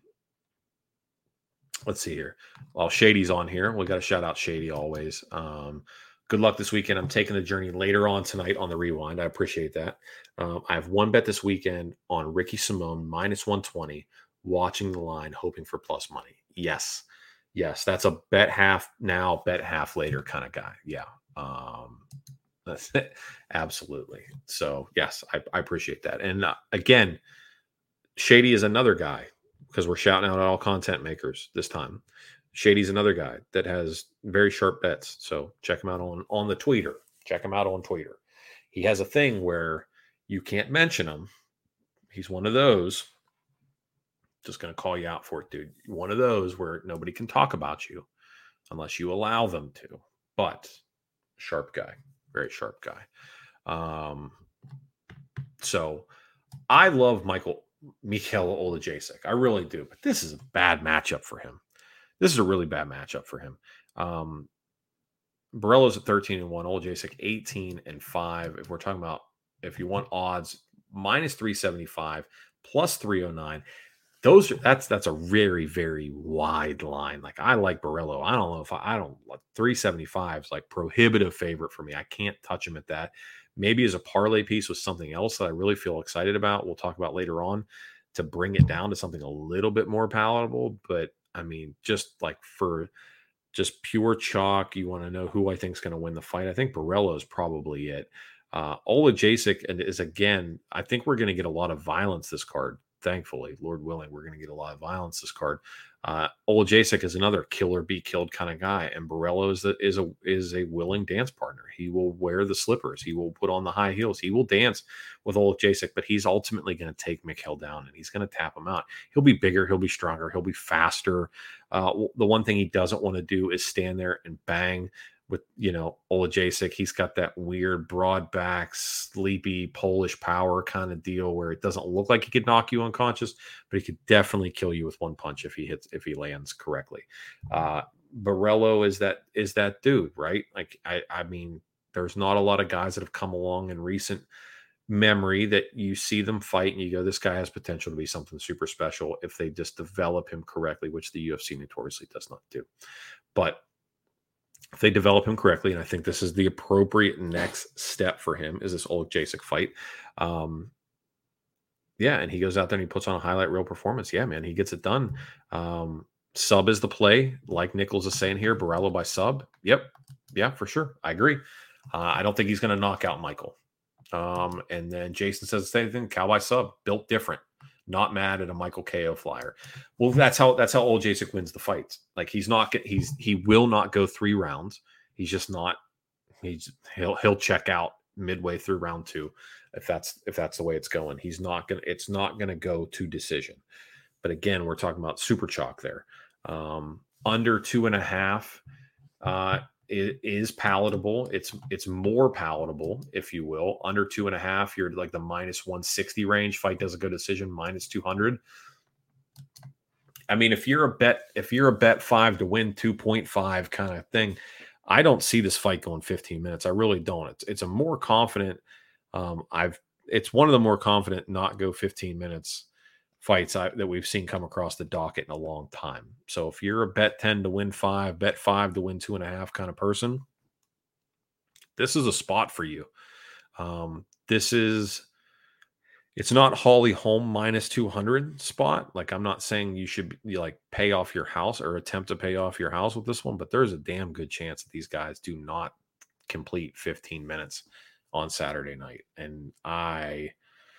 let's see here. Well, Shady's on here. We got to shout out Shady always. Um, good luck this weekend. I'm taking the journey later on tonight on the rewind. I appreciate that. Um, I have one bet this weekend on Ricky Simone minus one twenty, watching the line, hoping for plus money. Yes. Yes. That's a bet half now, bet half later kind of guy. Yeah. Um, that's it. Absolutely. So, yes, I, I appreciate that. And uh, again, Shady is another guy because we're shouting out all content makers this time. Shady's another guy that has very sharp bets. So check him out on, on the Tweeter. Check him out on Tweeter. He has a thing where you can't mention him. He's one of those. Just going to call you out for it, dude. One of those where nobody can talk about you unless you allow them to. But sharp guy. Very sharp guy. Um, so I love Michael Mikel Olejacek. I really do. But this is a bad matchup for him. This is a really bad matchup for him. Um, Borello's at thirteen and one, Olejacek eighteen and five. If we're talking about, if you want odds, minus three seventy-five, plus three oh nine. Those are, that's that's a very, very wide line. Like I like Borello. I don't know if I, I don't like three seventy-five is like prohibitive favorite for me. I can't touch him at that. Maybe as a parlay piece with something else that I really feel excited about. We'll talk about later on to bring it down to something a little bit more palatable. But I mean, just like for just pure chalk, you want to know who I think is going to win the fight. I think Borello is probably it. Uh, Ola Jacek and is again, I think we're going to get a lot of violence this card. Thankfully, Lord willing, we're going to get a lot of violence this card. Uh, Ola Jacek is another kill or be killed kind of guy, and Borrello is the, is a is a willing dance partner. He will wear the slippers, he will put on the high heels, he will dance with Ola Jacek, but he's ultimately going to take Mikhail down and he's going to tap him out. He'll be bigger, he'll be stronger, he'll be faster. Uh, the one thing he doesn't want to do is stand there and bang with, you know, Ola Jacek. He's got that weird broad back, sleepy Polish power kind of deal where it doesn't look like he could knock you unconscious, but he could definitely kill you with one punch if he hits, if he lands correctly. Uh, Borrello is that, is that dude, right? Like, I, I mean, there's not a lot of guys that have come along in recent memory that you see them fight and you go, this guy has potential to be something super special if they just develop him correctly, which the U F C notoriously does not do. But if they develop him correctly, and I think this is the appropriate next step for him, is this Oleg Jacek fight. Um, yeah, and he goes out there and he puts on a highlight reel performance. Yeah, man, he gets it done. Um, sub is the play, like Nichols is saying here. Borrello by sub. Yep, yeah, for sure. I agree. Uh, I don't think he's going to knock out Michael. Um, and then Jason says the same thing. Cow by sub, built different. Not mad at a Michael K O flyer. Well, that's how that's how Oleg Jacek wins the fights. Like he's not he's he will not go three rounds. He's just not. He's he'll he'll check out midway through round two if that's if that's the way it's going. He's not gonna. It's not gonna go to decision. But again, we're talking about super chalk there. Um, under two and a half. Uh, It is palatable. It's it's more palatable, if you will. Under two and a half, you're like the minus one sixty range. Fight doesn't go decision, minus two hundred. I mean, if you're a bet, if you're a bet five to win two point five kind of thing, I don't see this fight going fifteen minutes. I really don't. It's it's a more confident. Um, I've it's one of the more confident not go fifteen minutes fights I, that we've seen come across the docket in a long time. So if you're a bet ten to win five, bet five to win two and a half kind of person, this is a spot for you. Um, this is, it's not Holly Holm minus two hundred spot. Like I'm not saying you should be like pay off your house or attempt to pay off your house with this one, but there's a damn good chance that these guys do not complete fifteen minutes on Saturday night. And I,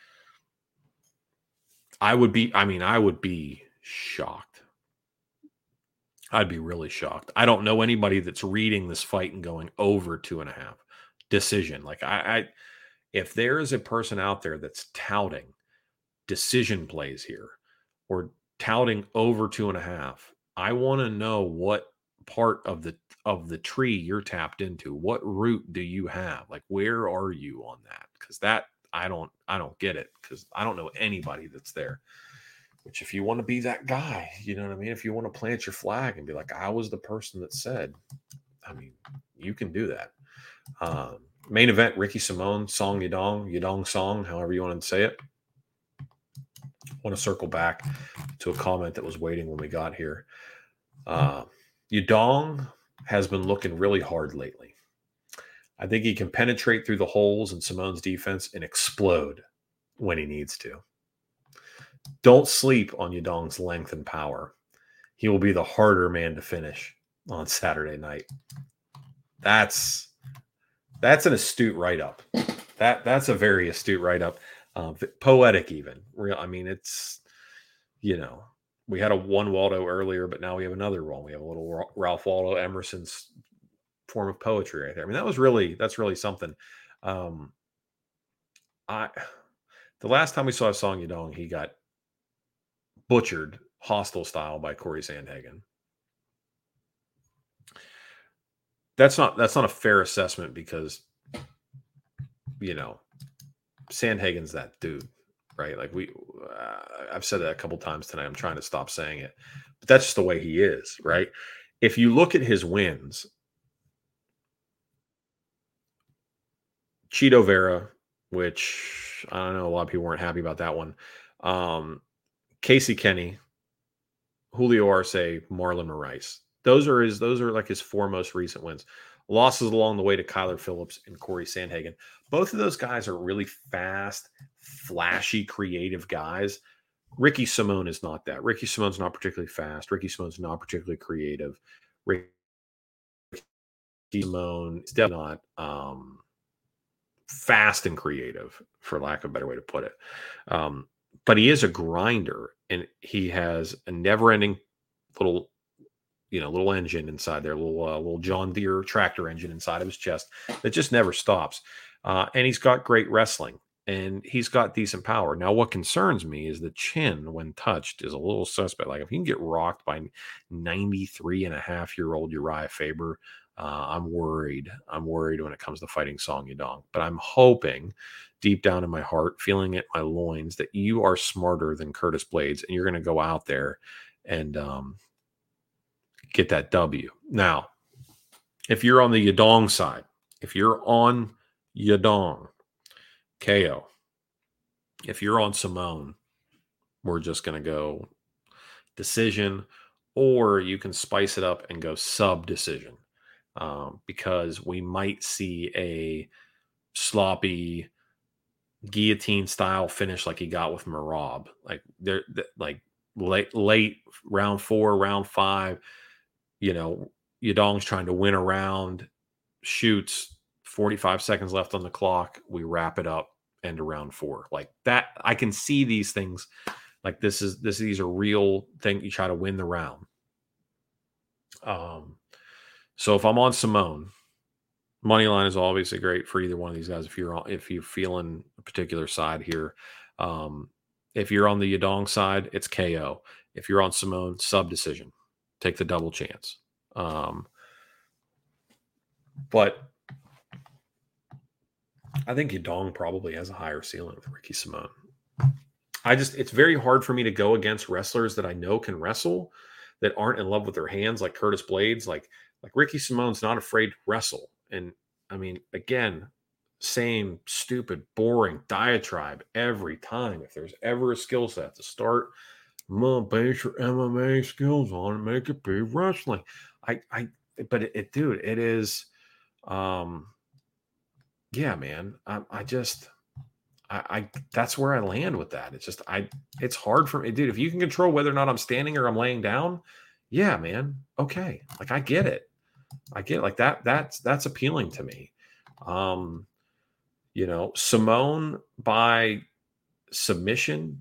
I would be, I mean, I would be shocked. I'd be really shocked. I don't know anybody that's reading this fight and going over two and a half decision. Like I, I if there is a person out there that's touting decision plays here or touting over two and a half, I want to know what part of the, of the tree you're tapped into. What root do you have? Like, where are you on that? Cause that, I don't, I don't get it because I don't know anybody that's there. Which, if you want to be that guy, you know what I mean. If you want to plant your flag and be like, I was the person that said, I mean, you can do that. Um, main event: Ricky Simone, Song Yadong, Yadong Song, however you want to say it. I want to circle back to a comment that was waiting when we got here. Uh, Yadong has been looking really hard lately. I think he can penetrate through the holes in Simone's defense and explode when he needs to. Don't sleep on Yadong's length and power. He will be the harder man to finish on Saturday night. That's that's an astute write-up. That that's a very astute write-up. Uh, poetic even. Real. I mean, it's, you know, we had a one Waldo earlier, but now we have another one. We have a little Ralph Waldo Emerson's form of poetry right there. I mean, that was really, that's really something. Um, I, the last time we saw Song Yadong, he got butchered hostile style by Corey Sandhagen. That's not, that's not a fair assessment because, you know, Sandhagen's that dude, right? Like we, uh, I've said that a couple times tonight. I'm trying to stop saying it, but that's just the way he is, right? If you look at his wins, Chito Vera, which I don't know, a lot of people weren't happy about that one. Um, Casey Kenny, Julio Arce, Marlon Moraes. Those are his, those are like his four most recent wins. Losses along the way to Kyler Phillips and Corey Sandhagen. Both of those guys are really fast, flashy, creative guys. Ricky Simone is not that. Ricky Simone's not particularly fast. Ricky Simone's not particularly creative. Ricky Simone is definitely not um, fast and creative, for lack of a better way to put it. Um, but he is a grinder, and he has a never-ending little, you know, little engine inside there, little uh, little John Deere tractor engine inside of his chest that just never stops. Uh, and he's got great wrestling, and he's got decent power. Now, what concerns me is the chin, when touched, is a little suspect. Like if he can get rocked by ninety-three and a half year old Uriah Faber, uh, I'm worried. I'm worried when it comes to fighting Song Yadong. But I'm hoping, deep down in my heart, feeling it in my loins, that you are smarter than Curtis Blades, and you're going to go out there and um, get that W. Now, if you're on the Yadong side, if you're on Yadong, K O. If you're on Simone, we're just going to go decision, or you can spice it up and go sub decision, um, because we might see a sloppy guillotine style finish like he got with Merab. Like they're like late, late round four, round five. You know, Yadong's trying to win a round, shoots, forty-five seconds left on the clock. We wrap it up, end of round four. Like that, I can see these things. Like this is this these are real thing. You try to win the round. Um, so if I'm on Simone, money line is obviously great for either one of these guys. If you're on, if you're feeling a particular side here, um, if you're on the Yadong side, it's K O. If you're on Simone, sub decision, take the double chance. Um, but I think Yadong probably has a higher ceiling than Ricky Simone. I just, it's very hard for me to go against wrestlers that I know can wrestle that aren't in love with their hands, like Curtis Blades. Like, like Ricky Simone's not afraid to wrestle. And I mean, again, same stupid, boring diatribe every time. If there's ever a skill set to start, I'm gonna base your M M A skills on and make it be wrestling. I, I, but it, it dude, it is, um, yeah, man. I, I just, I, I, that's where I land with that. It's just, I, it's hard for me, dude. If you can control whether or not I'm standing or I'm laying down, yeah, man. Okay. Like I get it. I get it. Like that. That's, that's appealing to me. Um, you know, Simone by submission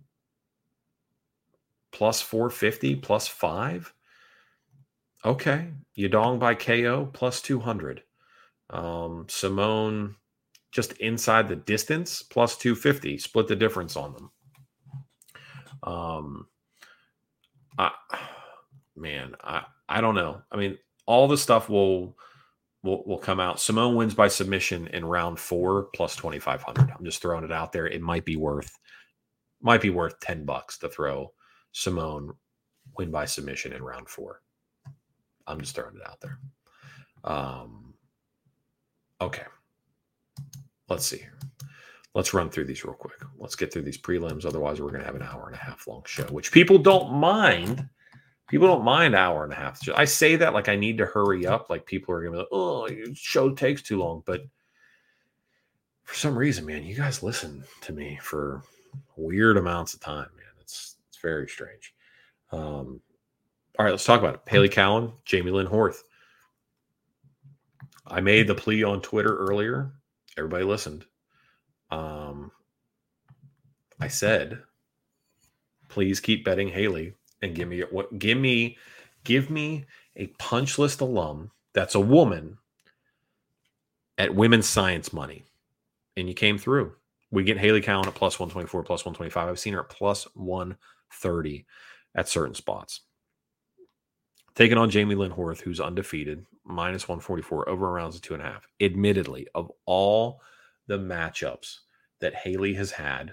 plus four fifty plus five. Okay. Yadong by K O plus two hundred. Um, Simone just inside the distance plus two fifty, split the difference on them. Um, I, man, I, I don't know. I mean, all the stuff will, will, will come out. Simone wins by submission in round four plus twenty-five hundred. I'm just throwing it out there. It might be worth, might be worth ten bucks to throw Simone win by submission in round four. I'm just throwing it out there. Um, okay. Let's see here. Let's run through these real quick. Let's get through these prelims. Otherwise, we're going to have an hour and a half long show, which people don't mind. People don't mind hour and a half. I say that like I need to hurry up. Like people are going to be like, oh, your show takes too long. But for some reason, man, you guys listen to me for weird amounts of time, man. It's it's very strange. Um, all right, let's talk about it. Haley Cowan, Jamie Lynn Horth. I made the plea on Twitter earlier. Everybody listened. Um, I said, please keep betting Haley and give me what give me give me a punch list alum that's a woman at women's science money. And you came through. We get Haley Cowan at plus one twenty-four, plus one twenty-five. I've seen her at plus one thirty at certain spots. Taking on Jamie Lynn Horth, who's undefeated, minus one forty-four, over rounds of two and a half. Admittedly, of all the matchups that Haley has had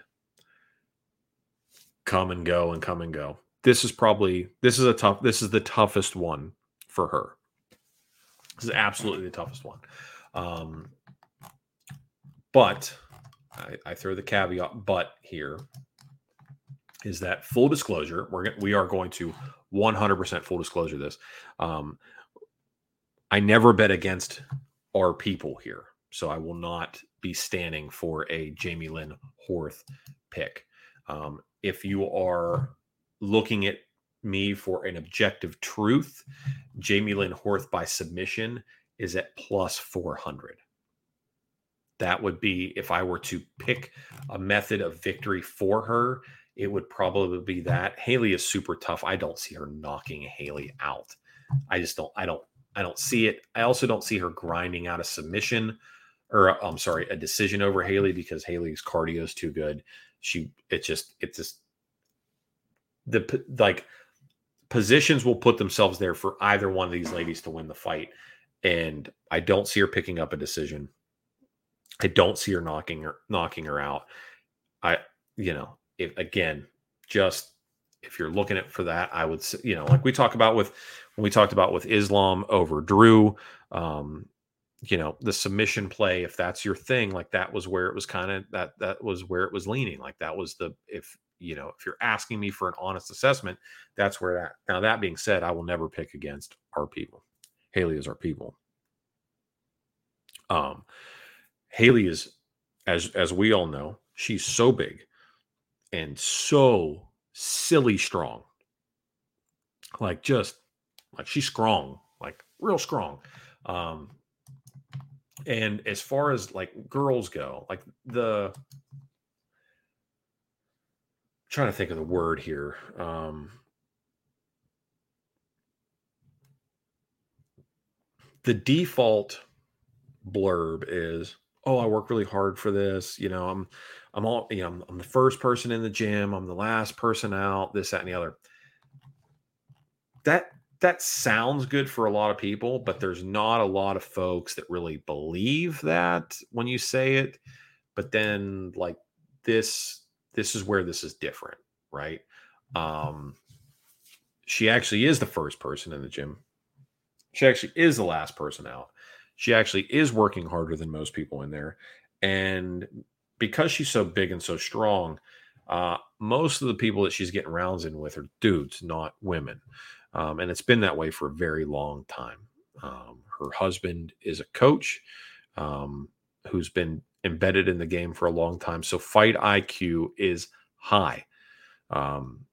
come and go and come and go, this is probably, this is a tough, this is the toughest one for her. This is absolutely the toughest one. Um, but I, I throw the caveat, but here is that full disclosure, we're going we are going to one hundred percent full disclosure this. Um, I never bet against our people here, so I will not be standing for a Jamie Lynn Horth pick. Um, if you are looking at me for an objective truth, Jamie Lynn Horth by submission is at plus four hundred. that would be, if I were to pick a method of victory for her, it would probably be that. Haley is super tough. I don't see her knocking Haley out. I just don't, I don't, I don't see it. I also don't see her grinding out a submission or I'm sorry, a decision over Haley because Haley's cardio is too good. She, it just, it's just the like positions will put themselves there for either one of these ladies to win the fight. And I don't see her picking up a decision. I don't see her knocking her, knocking her out. I, you know, if again, just if you're looking at for that, I would say, you know, like we talk about with, when we talked about with Islam over Drew, um, you know, the submission play, if that's your thing, like that was where it was kind of that, that was where it was leaning. Like that was the, if, you know, if you're asking me for an honest assessment, that's where that, now that being said, I will never pick against our people. Haley is our people. Um, Haley is, as, as we all know, she's so big and so silly strong. Like just like she's strong, like real strong. Um, And as far as like girls go, like the I'm trying to think of the word here. Um, the default blurb is, "Oh, I work really hard for this. You know, I'm, I'm all, you know, I'm, I'm the first person in the gym. I'm the last person out. This, that, and the other." That that sounds good for a lot of people, but there's not a lot of folks that really believe that when you say it. But then like this, this is where this is different, right? Um, she actually is the first person in the gym. She actually is the last person out. She actually is working harder than most people in there. And because she's so big and so strong, uh, most of the people that she's getting rounds in with are dudes, not women. Um, and it's been that way for a very long time. Um, her husband is a coach um, who's been embedded in the game for a long time. So fight I Q is high. Um,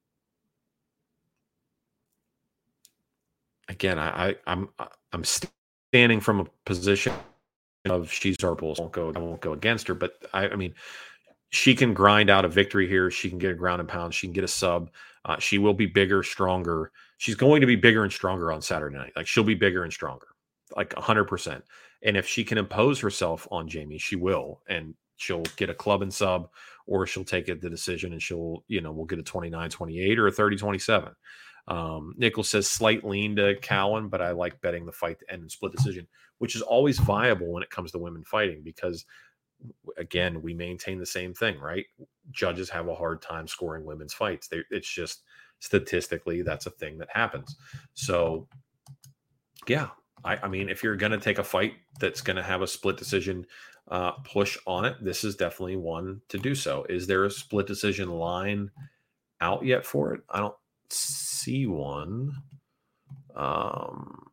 again, I, I, I'm I'm standing from a position of she's our bulls. I won't go. I won't go against her, but I, I mean, she can grind out a victory here. She can get a ground and pound. She can get a sub. Uh, she will be bigger, stronger. She's going to be bigger and stronger on Saturday night. Like she'll be bigger and stronger, like a hundred percent. And if she can impose herself on Jamie, she will, and she'll get a club and sub, or she'll take it the decision and she'll, you know, we'll get a twenty-nine twenty-eight or a thirty twenty-seven. Um, Nichols says slight lean to Cowan, but I like betting the fight to end in split decision, which is always viable when it comes to women fighting because, again, we maintain the same thing, right? Judges have a hard time scoring women's fights. They, it's just statistically that's a thing that happens. So, yeah, I, I mean, if you're going to take a fight that's going to have a split decision uh, push on it, this is definitely one to do so. Is there a split decision line out yet for it? I don't see one. Um,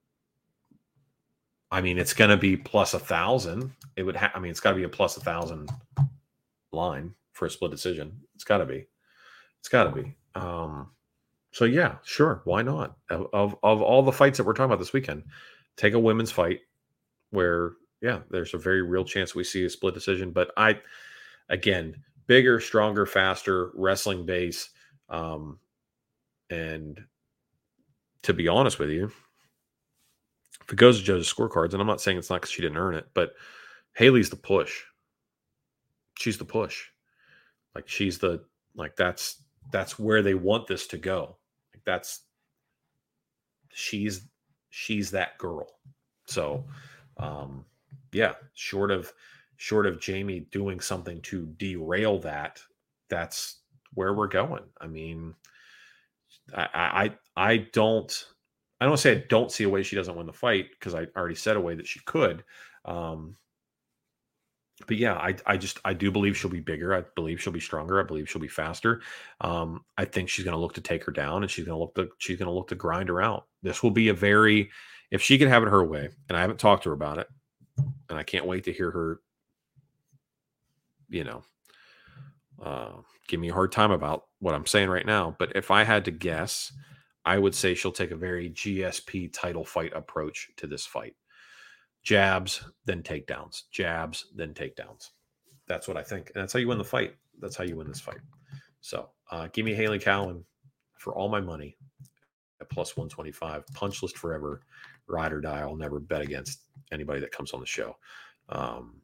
I mean, it's going to be plus a thousand. It would have, I mean, it's got to be a plus a thousand line for a split decision. It's got to be. It's got to be. Um, so, yeah, sure. Why not? Of, of, of all the fights that we're talking about this weekend, take a women's fight where, yeah, there's a very real chance we see a split decision. But I, again, bigger, stronger, faster, wrestling base. Um, and to be honest with you, if it goes to judges' scorecards, and I'm not saying it's not because she didn't earn it, but Haley's the push. She's the push. Like she's the like that's that's where they want this to go. Like that's she's she's that girl. So um yeah, short of short of Jamie doing something to derail that, that's where we're going. I mean, I I I don't I don't say I don't see a way she doesn't win the fight because I already said a way that she could. Um, but yeah, I, I just, I do believe she'll be bigger. I believe she'll be stronger. I believe she'll be faster. Um, I think she's going to look to take her down and she's going to look to, she's going to look to grind her out. This will be a very, if she can have it her way, and I haven't talked to her about it, and I can't wait to hear her, you know, uh, give me a hard time about what I'm saying right now. But if I had to guess, I would say she'll take a very G S P title fight approach to this fight. Jabs, then takedowns. Jabs, then takedowns. That's what I think. And that's how you win the fight. That's how you win this fight. So uh, give me Haley Cowan for all my money at plus one twenty-five. Punch list forever. Ride or die. I'll never bet against anybody that comes on the show. Um,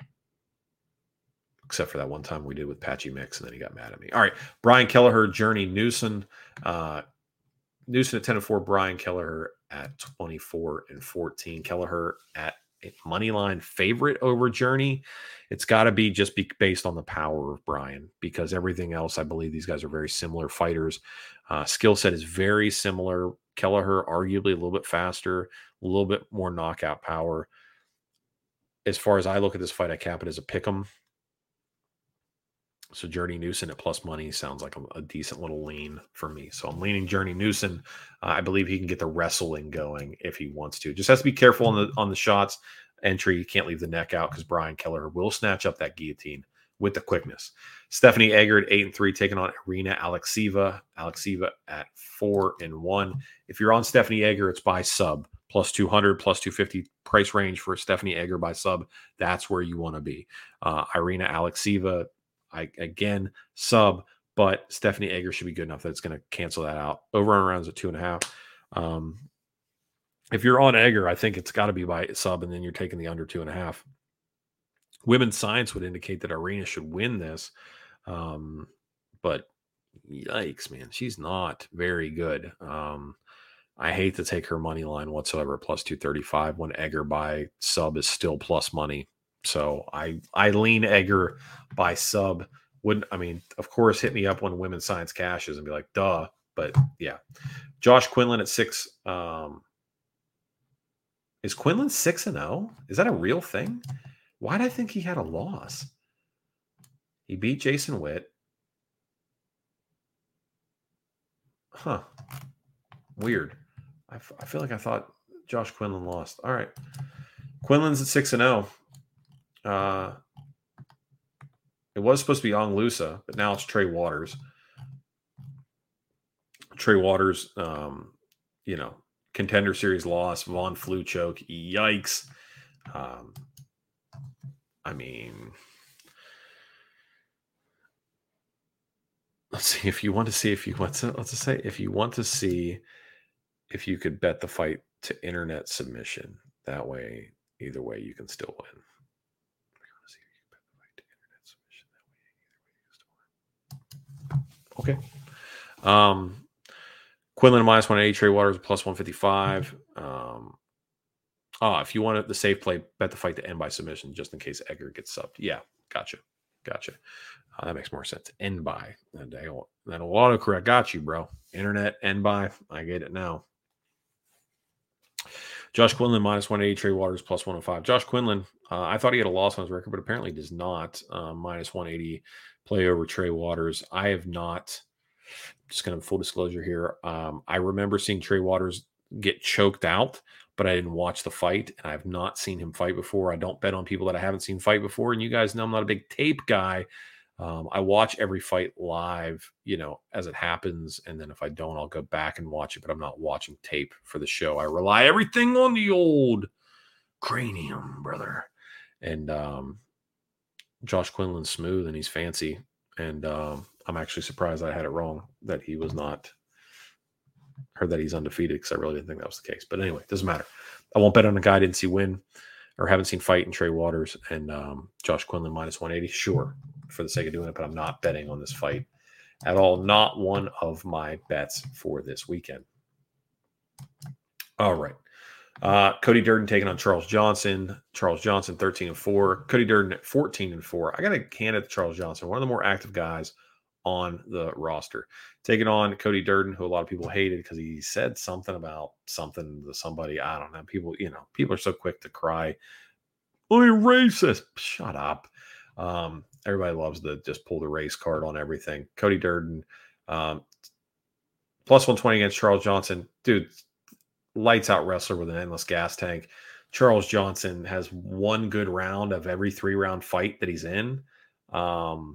except for that one time we did with Patchy Mix, and then he got mad at me. All right. Brian Kelleher, Journey Newson. Uh, Newson at ten and four, Brian Kelleher at twenty-four and fourteen. Kelleher at a money line favorite over Journey. It's got to be just be based on the power of Brian, because everything else, I believe these guys are very similar fighters. Uh, skill set is very similar. Kelleher arguably a little bit faster, a little bit more knockout power. As far as I look at this fight, I cap it as a pick'em. So Journey Newson at plus money sounds like a, a decent little lean for me. So I'm leaning Journey Newson. Uh, I believe he can get the wrestling going if he wants to. Just has to be careful on the on the shots. Entry, you can't leave the neck out because Brian Kelleher will snatch up that guillotine with the quickness. Stephanie Egger at eight and three, taking on Irina Alekseeva. Alekseeva at four and one. If you're on Stephanie Egger, it's by sub. Plus two hundred, plus two fifty price range for Stephanie Egger by sub. That's where you want to be. Uh, Irina Alekseeva, I, again, sub, but Stephanie Egger should be good enough that it's going to cancel that out. Over and rounds at two and a half. Um, if you're on Egger, I think it's got to be by sub, and then you're taking the under two and a half. Women's science would indicate that Irina should win this. Um, but yikes, man, she's not very good. Um, I hate to take her money line whatsoever, plus two thirty-five, when Egger by sub is still plus money. So I I lean Egger by sub. Wouldn't I mean, of course, hit me up when Women's Science cashes and be like, duh. But yeah, Josh Quinlan at six. Um, is Quinlan six and zero? Is that a real thing? Why did I think he had a loss? He beat Jason Witt. Huh. Weird. I, f- I feel like I thought Josh Quinlan lost. All right. Quinlan's at six and zero. Uh, it was supposed to be Ong Lusa, but now it's Trey Waters. Trey Waters, um, you know, contender series loss, Vaughn flu choke. Yikes. Um, I mean, let's see if you want to see if you want to, let's just say, if you want to see if you could bet the fight to internet submission, that way, either way, you can still win. Okay. Um, Quinlan minus one eighty, Trey Waters plus one fifty-five. Um, oh, if you want the safe play, bet the fight to end by submission just in case Egger gets subbed. Yeah, gotcha. Gotcha. Uh, that makes more sense. End by. That'll, that'll autocorrect. Got you, bro. Internet, end by. I get it now. Josh Quinlan minus one eighty, Trey Waters plus one oh five. Josh Quinlan, uh, I thought he had a loss on his record, but apparently does not. Uh, minus one eighty play over Trey Waters. I have not, just going to full disclosure here. Um, I remember seeing Trey Waters get choked out, but I didn't watch the fight, and I have not seen him fight before. I don't bet on people that I haven't seen fight before, and you guys know I'm not a big tape guy. Um, I watch every fight live, you know, as it happens, and then if I don't, I'll go back and watch it, but I'm not watching tape for the show. I rely everything on the old cranium, brother. And um, Josh Quinlan's smooth, and he's fancy, and um, I'm actually surprised I had it wrong that he was not, heard that he's undefeated, because I really didn't think that was the case. But anyway, doesn't matter. I won't bet on a guy I didn't see win or haven't seen fight in Trey Waters and um, Josh Quinlan minus one eighty. Sure, for the sake of doing it, but I'm not betting on this fight at all. Not one of my bets for this weekend. All right. Uh, Cody Durden taking on Charles Johnson. Charles Johnson, thirteen and four. Cody Durden at fourteen and four. I got to hand it to Charles Johnson, one of the more active guys on the roster. Taking on Cody Durden, who a lot of people hated because he said something about something to somebody. I don't know. People, you know, people are so quick to cry, "Oh, you're racist." Shut up. Um, everybody loves to just pull the race card on everything. Cody Durden, um, plus one twenty against Charles Johnson. Dude, lights out wrestler with an endless gas tank. Charles Johnson has one good round of every three round fight that he's in. Um,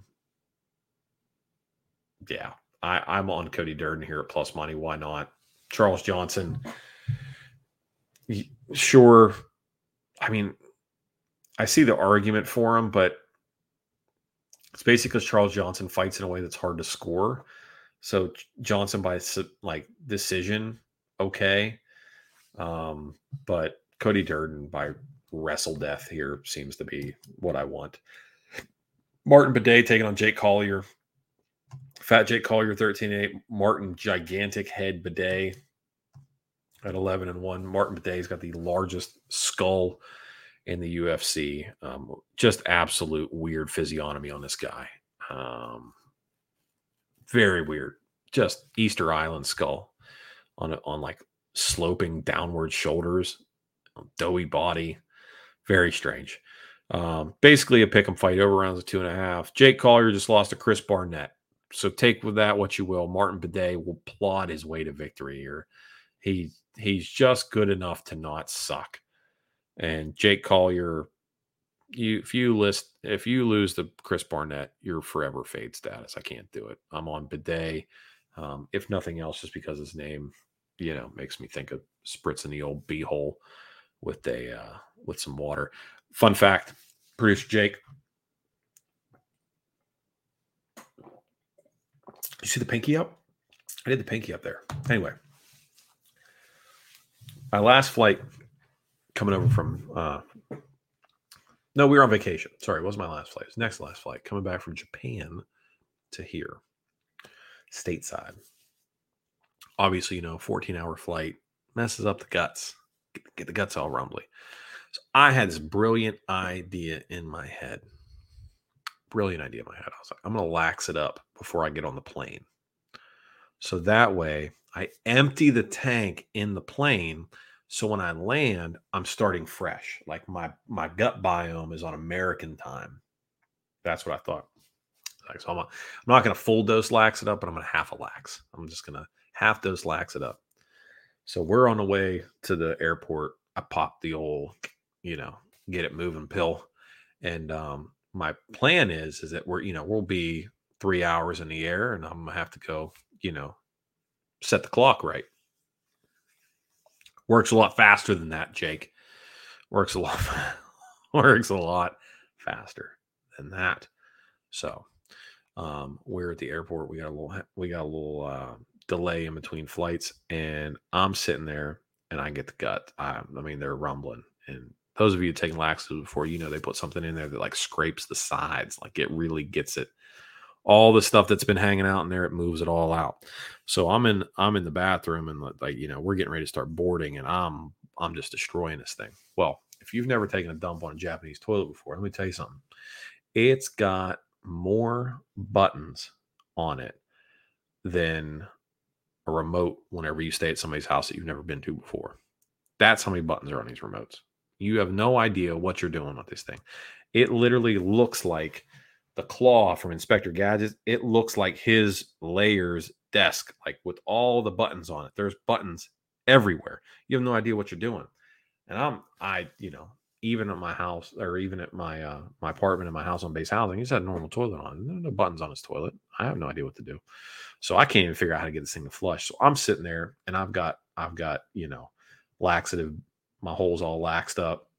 yeah, I, I'm on Cody Durden here at plus money. Why not? Charles Johnson, sure, I mean, I see the argument for him, but it's basically because Charles Johnson fights in a way that's hard to score. So Johnson by like decision, okay. Um, but Cody Durden by wrestle death here seems to be what I want. Martin Bidet taking on Jake Collier. Fat Jake Collier, thirteen and eight. Martin, gigantic head Bidet at eleven and one. Martin Bidet's got the largest skull in the U F C. Um, just absolute weird physiognomy on this guy. Um, very weird. Just Easter Island skull on on like sloping downward shoulders, doughy body. Very strange. Um, basically a pick 'em fight over rounds of two and a half. Jake Collier just lost to Chris Barnett. So take with that what you will. Martin Bidet will plod his way to victory here. He he's just good enough to not suck. And Jake Collier, you if you list if you lose to Chris Barnett, you're forever fade status. I can't do it. I'm on Bidet. Um, if nothing else, just because his name, you know, makes me think of spritzing the old beehole with a uh, with some water. Fun fact, producer Jake. You see the pinky up? I did the pinky up there. Anyway, my last flight coming over from, uh, no, we were on vacation. Sorry, it wasn't my last flight. It was next last flight. Coming back from Japan to here, stateside. Obviously, you know, fourteen-hour flight messes up the guts. Get, get the guts all rumbly. So I had this brilliant idea in my head. Brilliant idea in my head. I was like, I'm going to lax it up before I get on the plane. So that way I empty the tank in the plane. So when I land, I'm starting fresh. Like my, my gut biome is on American time. That's what I thought. Like, so I'm, not, I'm not going to full dose lax it up, but I'm going to half a lax. I'm just going to half dose lax it up. So we're on the way to the airport. I popped the old, you know, get it moving pill. And, um, my plan is, is that we're, you know, we'll be three hours in the air and I'm going to have to go, you know, set the clock right. Works a lot faster than that, Jake. Works a lot, works a lot faster than that. So, um, we're at the airport. We got a little, we got a little, uh, delay in between flights and I'm sitting there and I get the gut. I, I mean, they're rumbling, and those of you taking laxatives before, you know, they put something in there that like scrapes the sides. Like it really gets it. All the stuff that's been hanging out in there, it moves it all out. So I'm in, I'm in the bathroom and like, you know, we're getting ready to start boarding and I'm, I'm just destroying this thing. Well, if you've never taken a dump on a Japanese toilet before, let me tell you something. It's got more buttons on it than a remote whenever you stay at somebody's house that you've never been to before. That's how many buttons are on these remotes. You have no idea what you're doing with this thing. It literally looks like the claw from Inspector Gadget. It looks like his layers desk, like with all the buttons on it. There's buttons everywhere. You have no idea what you're doing. And I'm, I, you know, even at my house or even at my, uh, my apartment in my house on base housing, he's had a normal toilet on. There are no buttons on his toilet. I have no idea what to do. So I can't even figure out how to get this thing to flush. So I'm sitting there and I've got, I've got, you know, laxative, my hole's all laxed up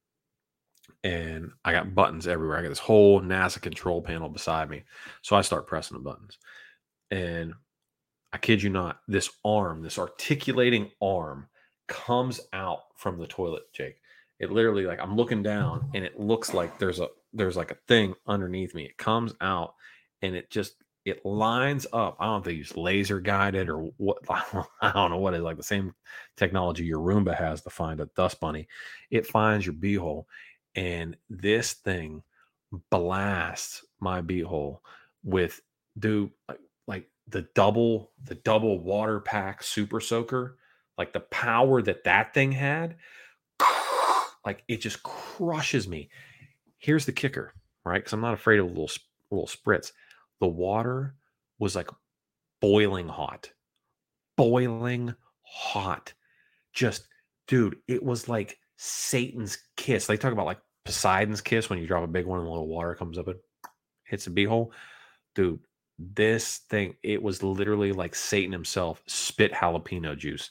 and I got buttons everywhere. I got this whole NASA control panel beside me. So I start pressing the buttons and I kid you not, this arm, this articulating arm comes out from the toilet, Jake. It literally, like, I'm looking down and it looks like there's a, there's like a thing underneath me. It comes out and it just, it lines up. I don't know if they use laser guided or what. I don't know what it is, like the same technology your Roomba has to find a dust bunny. It finds your beehole, and this thing blasts my beehole with, dude, like, like the double, the double water pack super soaker, like the power that that thing had, like it just crushes me. Here's the kicker, right? Because I'm not afraid of a little, little spritz. The water was like boiling hot, boiling hot. Just, dude, it was like Satan's kiss. They talk about like Poseidon's kiss when you drop a big one and a little water comes up and hits a beehole. Dude, this thing, it was literally like Satan himself spit jalapeno juice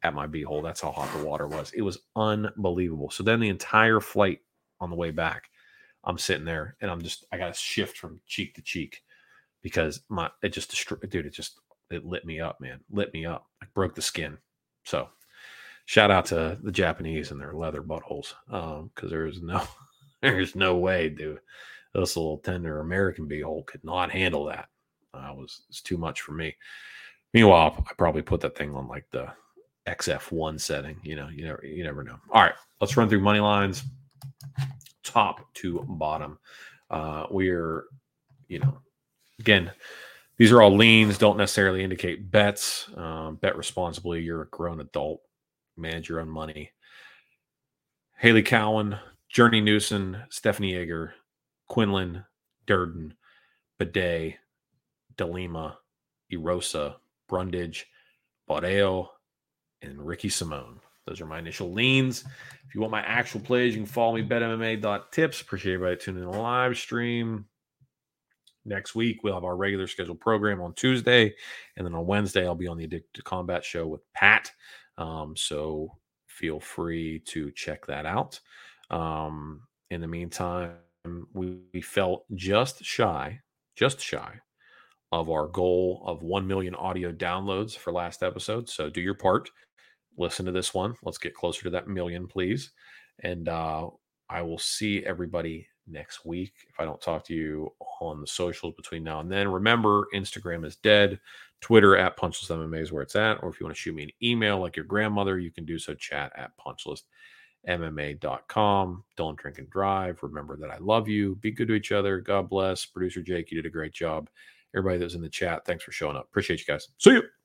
at my beehole. That's how hot the water was. It was unbelievable. So then the entire flight on the way back, I'm sitting there and I'm just, I got to shift from cheek to cheek because my, it just destroyed, dude, it just, it lit me up, man. Lit me up. I broke the skin. So shout out to the Japanese and their leather buttholes. Um, cause there's no, there's no way, dude. This little tender American beehole could not handle that. Uh, it was, it's too much for me. Meanwhile, I probably put that thing on like the X F one setting. You know, you never, you never know. All right, let's run through money lines, top to bottom. Uh, we're, you know, again, these are all leans. Don't necessarily indicate bets. Um, bet responsibly. You're a grown adult. Manage your own money. Haley Cowan, Journey Newson, Stephanie Yeager, Quinlan, Durden, Bidet, DeLima, Erosa, Brundage, Baudeo, and Ricky Simone. Those are my initial leans. If you want my actual plays, you can follow me, bet M M A dot tips. Appreciate everybody tuning in the live stream. Next week, we'll have our regular scheduled program on Tuesday. And then on Wednesday, I'll be on the Addicted to Combat show with Pat. Um, so feel free to check that out. Um, in the meantime, we, we felt just shy, just shy of our goal of one million audio downloads for last episode. So do your part. Listen to this one. Let's get closer to that million, please. And uh, I will see everybody next week. If I don't talk to you on the socials between now and then, remember, Instagram is dead. Twitter at Punchlist M M A is where it's at. Or if you want to shoot me an email like your grandmother, you can do so. Chat at punchlist M M A dot com. Don't drink and drive. Remember that I love you. Be good to each other. God bless. Producer Jake, you did a great job. Everybody that's in the chat, thanks for showing up. Appreciate you guys. See you.